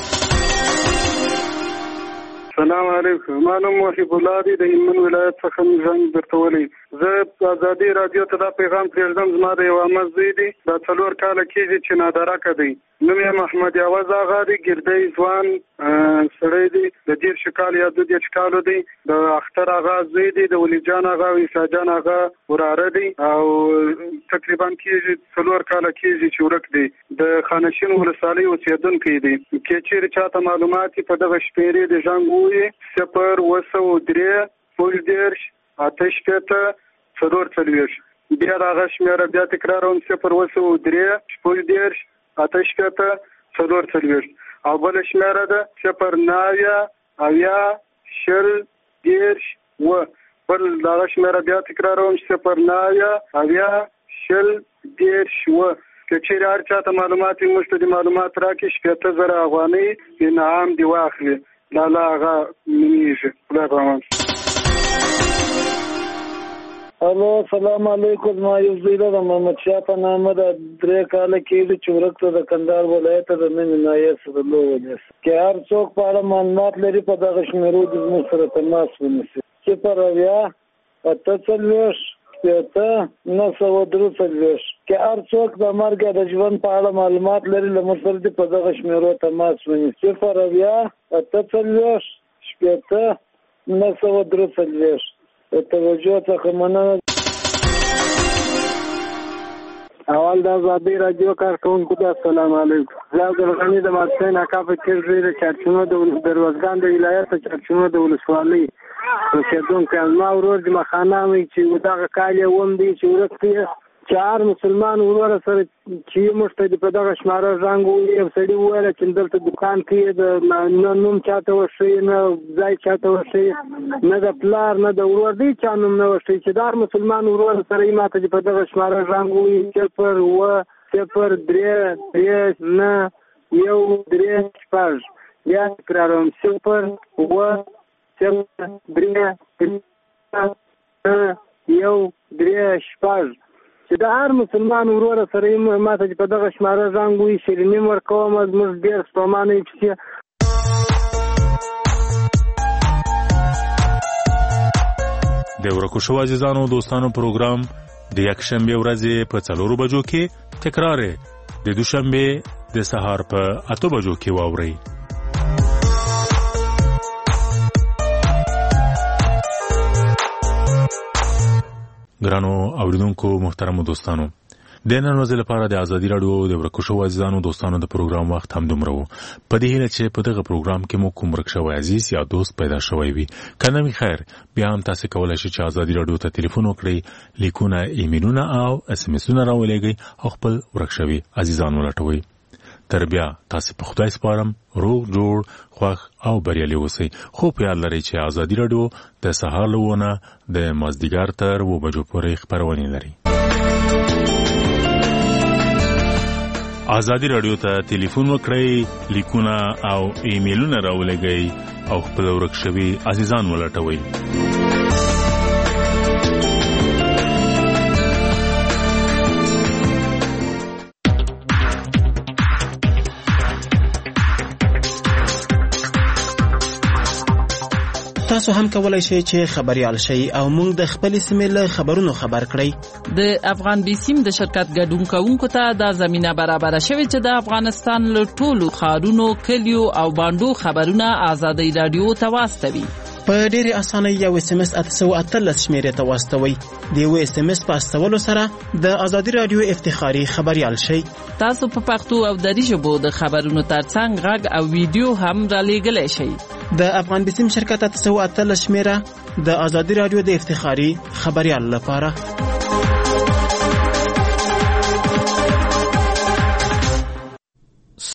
Speaker 25: السلام علیکم. ما نوم محب الله دی، د هلمند ولایت څخه زنګ درته ولی. زه ازادي راډیو ته دا پیغام پرېږدم. زما د یو عمه زوی دی، دا څلور کاله کېږي چې نادرکه دی. نوم یې محمد یاوز آغا دی، ګردی ځوان سړی دی، د دېرش کال یا دوه دېرش کالو دی. د اختر آغا زوی دی، د ولی جان آغا او عیسی جان آغا وراره دی او تقریبا کېږي څلور کاله کېږي چې ورک دی. د خانشین ولسوالۍ اوسېدونکی دی. که چېرې چاته معلومات په دغه شمېرې د زنګ ووایي صفر اووه سوه درې شپږ دېرش اته شپېته څلور څلوېښت. بیا د هغه شمېره بیا تکراروم صفر اووه سوه درې شپږ دېرش اته شپېته څلور څلوېښت. او بله شمېره ده صفر نهه اویا شل دېرش اووه. بل د هغه شمېره بیا تکراروم صفر نهه اویا شل دېرش اووه. که چېرې هر چاته معلومات وي موږ ته د معلومات راکړي شپېته زره افغانۍ انعام دې واخلي. لالا هغه نومېږي. خدای په امان. الو السلام علیکم. ما یو زوی ده د محمد شاه په نامه ده، درې کاله کېږي چې ورک ته د کندهار ولایت د مینې نایې سره لوولېس. که هر څوک په اړه معلومات لري په دغه شمېرو دې زموږ سره تماس ونیسي. صفر اویا اته څلوېښت شپېته نهه سوه درې څلوېښت. که هر څوک د مرګ د ژوند په اړه معلومات لري له موږ سره دې په دغه شمېرو تماس ونیسي. صفر اویا اته څلوېښت شپېته نهه سوه درې څلوېښت. د توجه څخه مننه. اول د ازادي راډیو کارکوونکو ته السلام علیکم. زه عبدالغني د ماسپښین اکا په کېږدۍ د چارچونو د روزګان د ولایت د چارچونو د ولسوالۍ اوسېدونکی. زما ورور د مخانه وایي چې دغه کال یې اووم دی چې ورک دی. چې هر مسلمان وروره سره چې موږ ته په دغه شماره زنګ ووایي. یو سړي وویله چې دلته دکان کې نه نوم چاته وښیي، نه ځای چاته وښیي، نه د پلار نه د ورور دی چا نوم نه وښیي. چې د هر مسلمان وروره سره یې ما ته چې په دغه شماره زنګ ووایي صفر اووه صفر درې درې نهه یو درې شپږ. بیا تکراروم صفر اووه صفر درې درې نهه یو درې شپږ. چې د هر مسلمان وروره سره یې ما ته چې په دغه شماره زنګ ووایي شیریني م ورکوم. زموږ ډېر ستومانه یې پسې
Speaker 5: د ورکو شو عزیزانو دوستانو پروګرام د یکشنبه ورځې په څلورو بجو کې تکرار د دوشنبه د سهار په اته بجو کې واورئ. ګرانو اوریدونکو محترمو دوستانو، د نن ورځې لپاره د ازادي راډیو د ورکو شوو عزیزانو دوستانو د پروګرام وخت هم دومره و. په دې هیله چې په دغه پروګرام کې مو کوم ورک شوی عزیز یا دوست پیدا شوی وي که نه وي خیر بیا هم تاسو کولی شئ چې ازادي راډیو ته تلیفون وکړئ، لیکونه، ایمیلونه او اس ام اسونه راولېږئ او خپل ورک شوي عزیزان ولټوئ. تر بیا تاسو په خدای سپارم روغ جوړ خوښ او بریالي اوسئ. خو په یاد لرئ چې ازادي راډیو د سهار له ونه د مازدیګر تر اوه بجو پورې خپرونې لري. ازادي راډیو ته ټلیفون وکړئ، لیکونه او ایمیلونه راولېږئ او خپل ورک شوي عزیزان ولټوئ.
Speaker 23: تاسو هم کولای شئ چې خبريال شئ او موږ د خپل سیمې له خبرونو خبر کړئ.
Speaker 14: د افغان بیسیم د شرکت ګډون کوونکو ته د زمينه برابر شوی چې د افغانستان له ټولو ښارونو، کلیو او باندو خبرونه ازادي رادیو ته واستوي.
Speaker 23: په ډېرې اسانۍ یو اس ام اس اته سوه اتلس شمیرې ته واستوئ. د یو اس ام اس په استولو سره د ازادي رادیو افتخاري خبريال شئ.
Speaker 14: تاسو په پښتو او دری ژبو د خبرونو ترڅنګ غږ او ویډیو هم رالېږلی شئ.
Speaker 23: د افغان بیسیم شرکت اته سوه اتلس شمیره د ازادي رادیو د افتخاري خبريال لپاره.